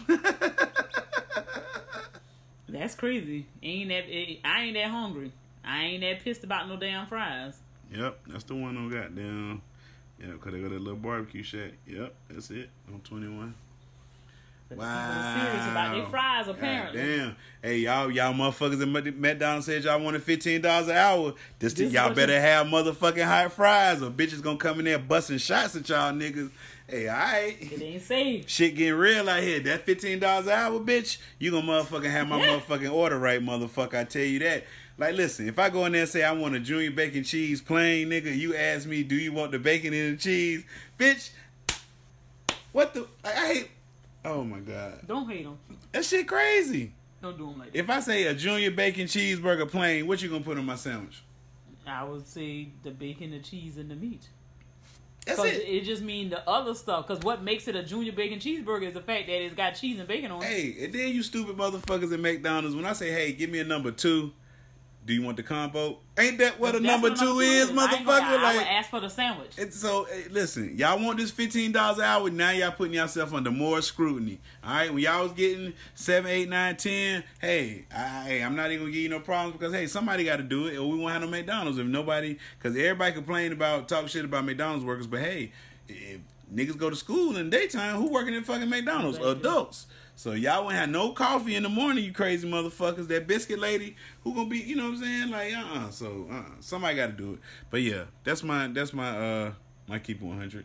Speaker 6: That's crazy. I ain't that hungry. I ain't that pissed about no damn fries.
Speaker 8: Yep, that's the one on goddamn. Yeah, because they got that little barbecue shack. Yep, that's it on 21.
Speaker 6: But people are serious about their fries, apparently.
Speaker 8: Damn. Hey, y'all motherfuckers at McDonald's said y'all wanted $15 an hour. Y'all better have motherfucking hot fries or bitches gonna come in there busting shots at y'all niggas. Hey, alright.
Speaker 6: It ain't safe.
Speaker 8: Shit getting real out here. That $15 an hour, bitch, you gonna motherfucking have my motherfucking order right, motherfucker. I tell you that. Like, listen, if I go in there and say I want a junior bacon cheese plain, nigga, you ask me, do you want the bacon and the cheese? Bitch, what the... I hate... Oh, my God.
Speaker 6: Don't hate them.
Speaker 8: That shit crazy.
Speaker 6: Don't do them like that.
Speaker 8: If I say a junior bacon cheeseburger plain, what you gonna put on my sandwich?
Speaker 6: I would say the bacon, the cheese, and the meat.
Speaker 8: That's it.
Speaker 6: It just mean the other stuff. Because what makes it a junior bacon cheeseburger is the fact that it's got cheese and bacon on it.
Speaker 8: Hey, and then you stupid motherfuckers at McDonald's, when I say, hey, give me a number 2, do you want the combo? Ain't that what a number 2 is, motherfucker?
Speaker 6: I would ask for the sandwich.
Speaker 8: So, hey, listen, y'all want this $15 an hour, now y'all putting yourself under more scrutiny. All right, when y'all was getting 7, 8, 9, 10, hey, I'm not even gonna give you no problems because, hey, somebody got to do it, or we won't have no McDonald's if nobody, because everybody complain talk shit about McDonald's workers, but hey, if niggas go to school in the daytime, who working at fucking McDonald's? Exactly. Adults. So y'all won't have no coffee in the morning, you crazy motherfuckers. That biscuit lady, who gonna be, you know what I'm saying? Like, So, somebody got to do it. But yeah, that's my keep it 100.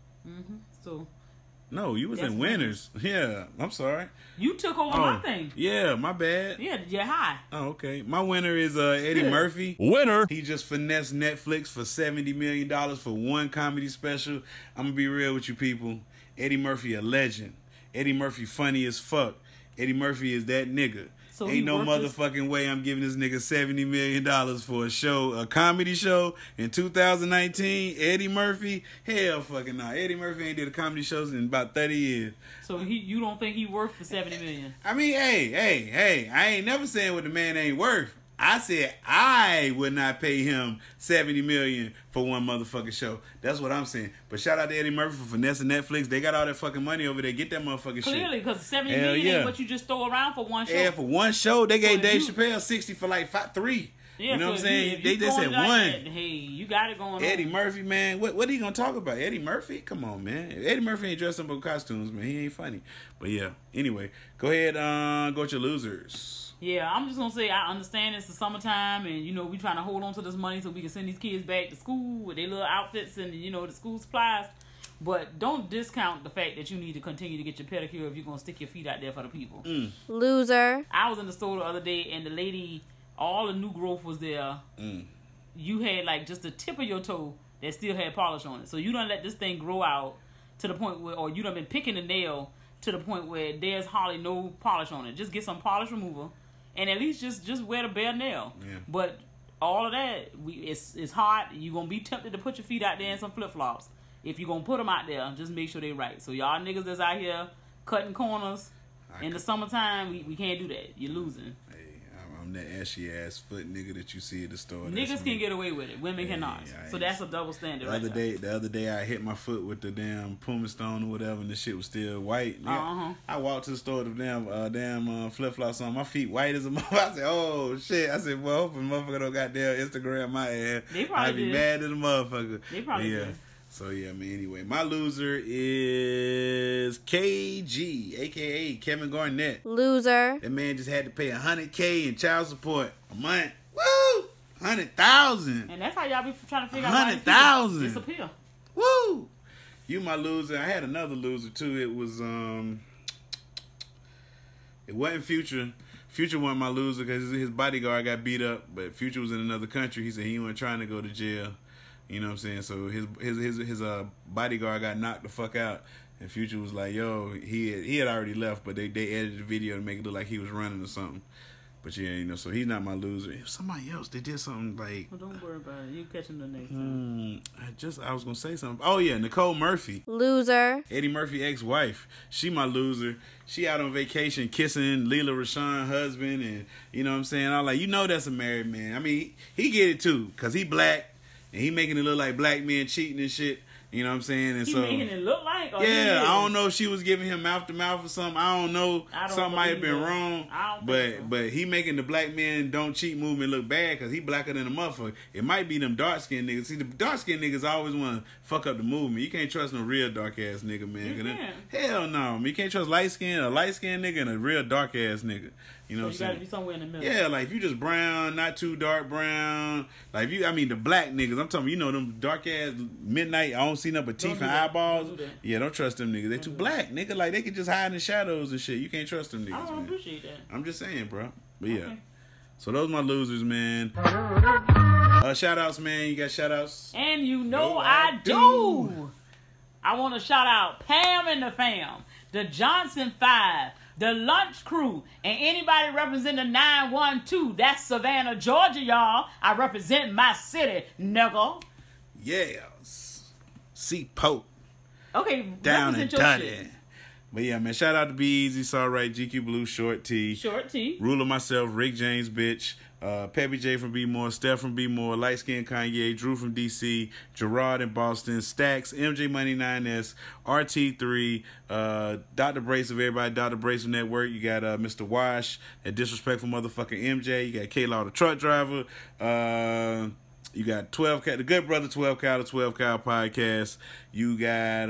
Speaker 6: So.
Speaker 8: No, you was in winners. Yeah, I'm sorry.
Speaker 6: You took over my thing.
Speaker 8: Yeah, my bad.
Speaker 6: Yeah, you're high.
Speaker 8: Oh, okay. My winner is Eddie Murphy.
Speaker 10: Winner.
Speaker 8: He just finessed Netflix for $70 million for one comedy special. I'm gonna be real with you people. Eddie Murphy a legend. Eddie Murphy funny as fuck. Eddie Murphy is that nigga. So ain't no motherfucking way I'm giving this nigga $70 million for a show, a comedy show in 2019. Eddie Murphy, hell fucking nah. Eddie Murphy ain't did a comedy shows in about 30 years.
Speaker 6: So you don't think he worth the $70 million?
Speaker 8: I mean, hey, I ain't never saying what the man ain't worth. I said I would not pay him $70 million for one motherfucking show. That's what I'm saying. But shout out to Eddie Murphy for finessing Netflix. They got all that fucking money over there. Get that motherfucking shit.
Speaker 6: Clearly, because $70 million ain't what you just throw around for one show.
Speaker 8: Yeah, for one show. They gave Dave Chappelle 60 for like 3. Yeah, you know what I'm saying? They just said like one.
Speaker 6: Hey, you got it going on.
Speaker 8: Eddie Murphy, man. What are you going to talk about? Eddie Murphy? Come on, man. Eddie Murphy ain't dressed up in costumes, man. He ain't funny. But yeah, anyway. Go ahead, go with your losers.
Speaker 6: Yeah, I'm just going to say I understand it's the summertime and, we trying to hold on to this money so we can send these kids back to school with their little outfits and, the school supplies. But don't discount the fact that you need to continue to get your pedicure if you're going to stick your feet out there for the people.
Speaker 11: Loser.
Speaker 6: I was in the store the other day and the lady, all the new growth was there. You had like just the tip of your toe that still had polish on it. So you don't let this thing grow out to the point where, or you done been picking the nail to the point where there's hardly no polish on it. Just get some polish remover. And at least just wear the bare nail. Yeah. But all of that, it's hot. You're going to be tempted to put your feet out there in some flip-flops. If you're going to put them out there, just make sure they're right. So y'all niggas that's out here cutting corners in the summertime, we can't do that. You're losing.
Speaker 8: Hey, I'm that ashy ass foot nigga that you see at the store.
Speaker 6: Niggas can get away with it. Women cannot. So that's a double standard.
Speaker 8: The other day, I hit my foot with the damn Puma Stone or whatever, and the shit was still white. I walked to the store with the damn flip flops on. My feet white as a motherfucker. I said, "Oh shit!" I said, "Well, hopefully, motherfucker don't goddamn Instagram my ass. I'd be mad at the motherfucker."
Speaker 6: They probably did.
Speaker 8: So yeah, man. Anyway, my loser is KG, aka Kevin Garnett.
Speaker 10: Loser.
Speaker 8: That man just had to pay $100K in child support a month. Woo! 100,000.
Speaker 6: And that's how y'all be trying to figure out
Speaker 8: 100,000
Speaker 6: disappear.
Speaker 8: Woo! You my loser. I had another loser too. It was it wasn't Future. Future wasn't my loser because his bodyguard got beat up, but Future was in another country. He said he wasn't trying to go to jail. You know what I'm saying? So his bodyguard got knocked the fuck out, and Future was like, "Yo, he had already left, but they edited the video to make it look like he was running or something." But yeah, you know, so he's not my loser. If somebody else, they did something like.
Speaker 6: Well, don't worry about it. You catch him the next time.
Speaker 8: I was gonna say something. Oh yeah, Nicole Murphy.
Speaker 10: Loser.
Speaker 8: Eddie Murphy ex-wife. She my loser. She out on vacation kissing Lela Rashawn's husband, and you know what I'm saying. I'm like, you know, that's a married man. I mean, he get it too, cause he black. And he making it look like black men cheating and shit. You know what I'm saying? And
Speaker 6: he making it look like? Or
Speaker 8: yeah, I don't know if she was giving him mouth to mouth or something. I don't know. Something might have been wrong. But he making the black men don't cheat movement look bad because he blacker than a motherfucker. It might be them dark skinned niggas. See, the dark skinned niggas always want to fuck up the movement. You can't trust no real dark ass nigga, man. Hell no. You can't trust a light skinned nigga and a real dark ass nigga. You know what I'm saying?
Speaker 6: You gotta be somewhere in the middle.
Speaker 8: Yeah, like if you just brown, not too dark brown. Like the black niggas. I'm talking, you know, them dark ass midnight. I don't see nothing but teeth and eyeballs. Don't trust them niggas. They too black, nigga. Like they can just hide in the shadows and shit. You can't trust them niggas.
Speaker 6: I don't appreciate that.
Speaker 8: I'm just saying, bro. But yeah. So those are my losers, man. Shout outs, man. You got shout outs?
Speaker 6: And you know I do. I want to shout out Pam and the fam, the Johnson 5, the Lunch Crew, and anybody representing the 912. That's Savannah, Georgia, y'all. I represent my city, nigga.
Speaker 8: Yes. Seapoke.
Speaker 6: Okay,
Speaker 8: down and
Speaker 6: dirty.
Speaker 8: Shit. But yeah, man, shout out to Be Easy, Saw Right, GQ Blue, Short T. Ruler myself, Rick James, bitch. Peppy J from B More, Steph from B More, Light Skin Kanye, Drew from DC, Gerard in Boston, Stacks, MJ Money 9S, RT3, Dr. Brace of everybody, Dr. Brace of Network. You got Mr. Wash, a disrespectful motherfucker MJ. You got K-Law the truck driver. You got 12 Cal, the good brother 12 Cal, the 12 Cal podcast. You got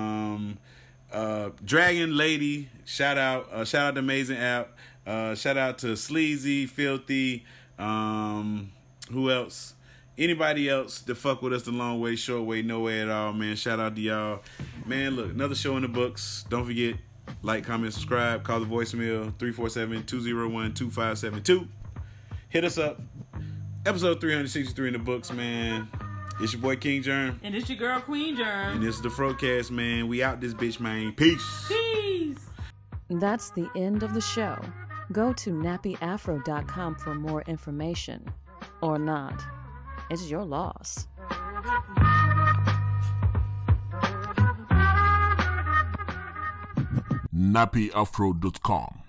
Speaker 8: Dragon Lady. Shout out to Amazing App. Shout out to Sleazy, Filthy. Who else? Anybody else that fuck with us the long way, short way, no way at all, man. Shout out to y'all. Man, look, another show in the books. Don't forget, like, comment, subscribe, call the voicemail 347-201-2572. Hit us up. Episode 363 in the books, man. It's your boy King Germ.
Speaker 6: And it's your girl Queen Germ.
Speaker 8: And this is the Frocast, man. We out this bitch, man. Peace.
Speaker 6: Peace.
Speaker 11: That's the end of the show. Go to nappyafro.com for more information. Or not. It's your loss.
Speaker 12: nappyafro.com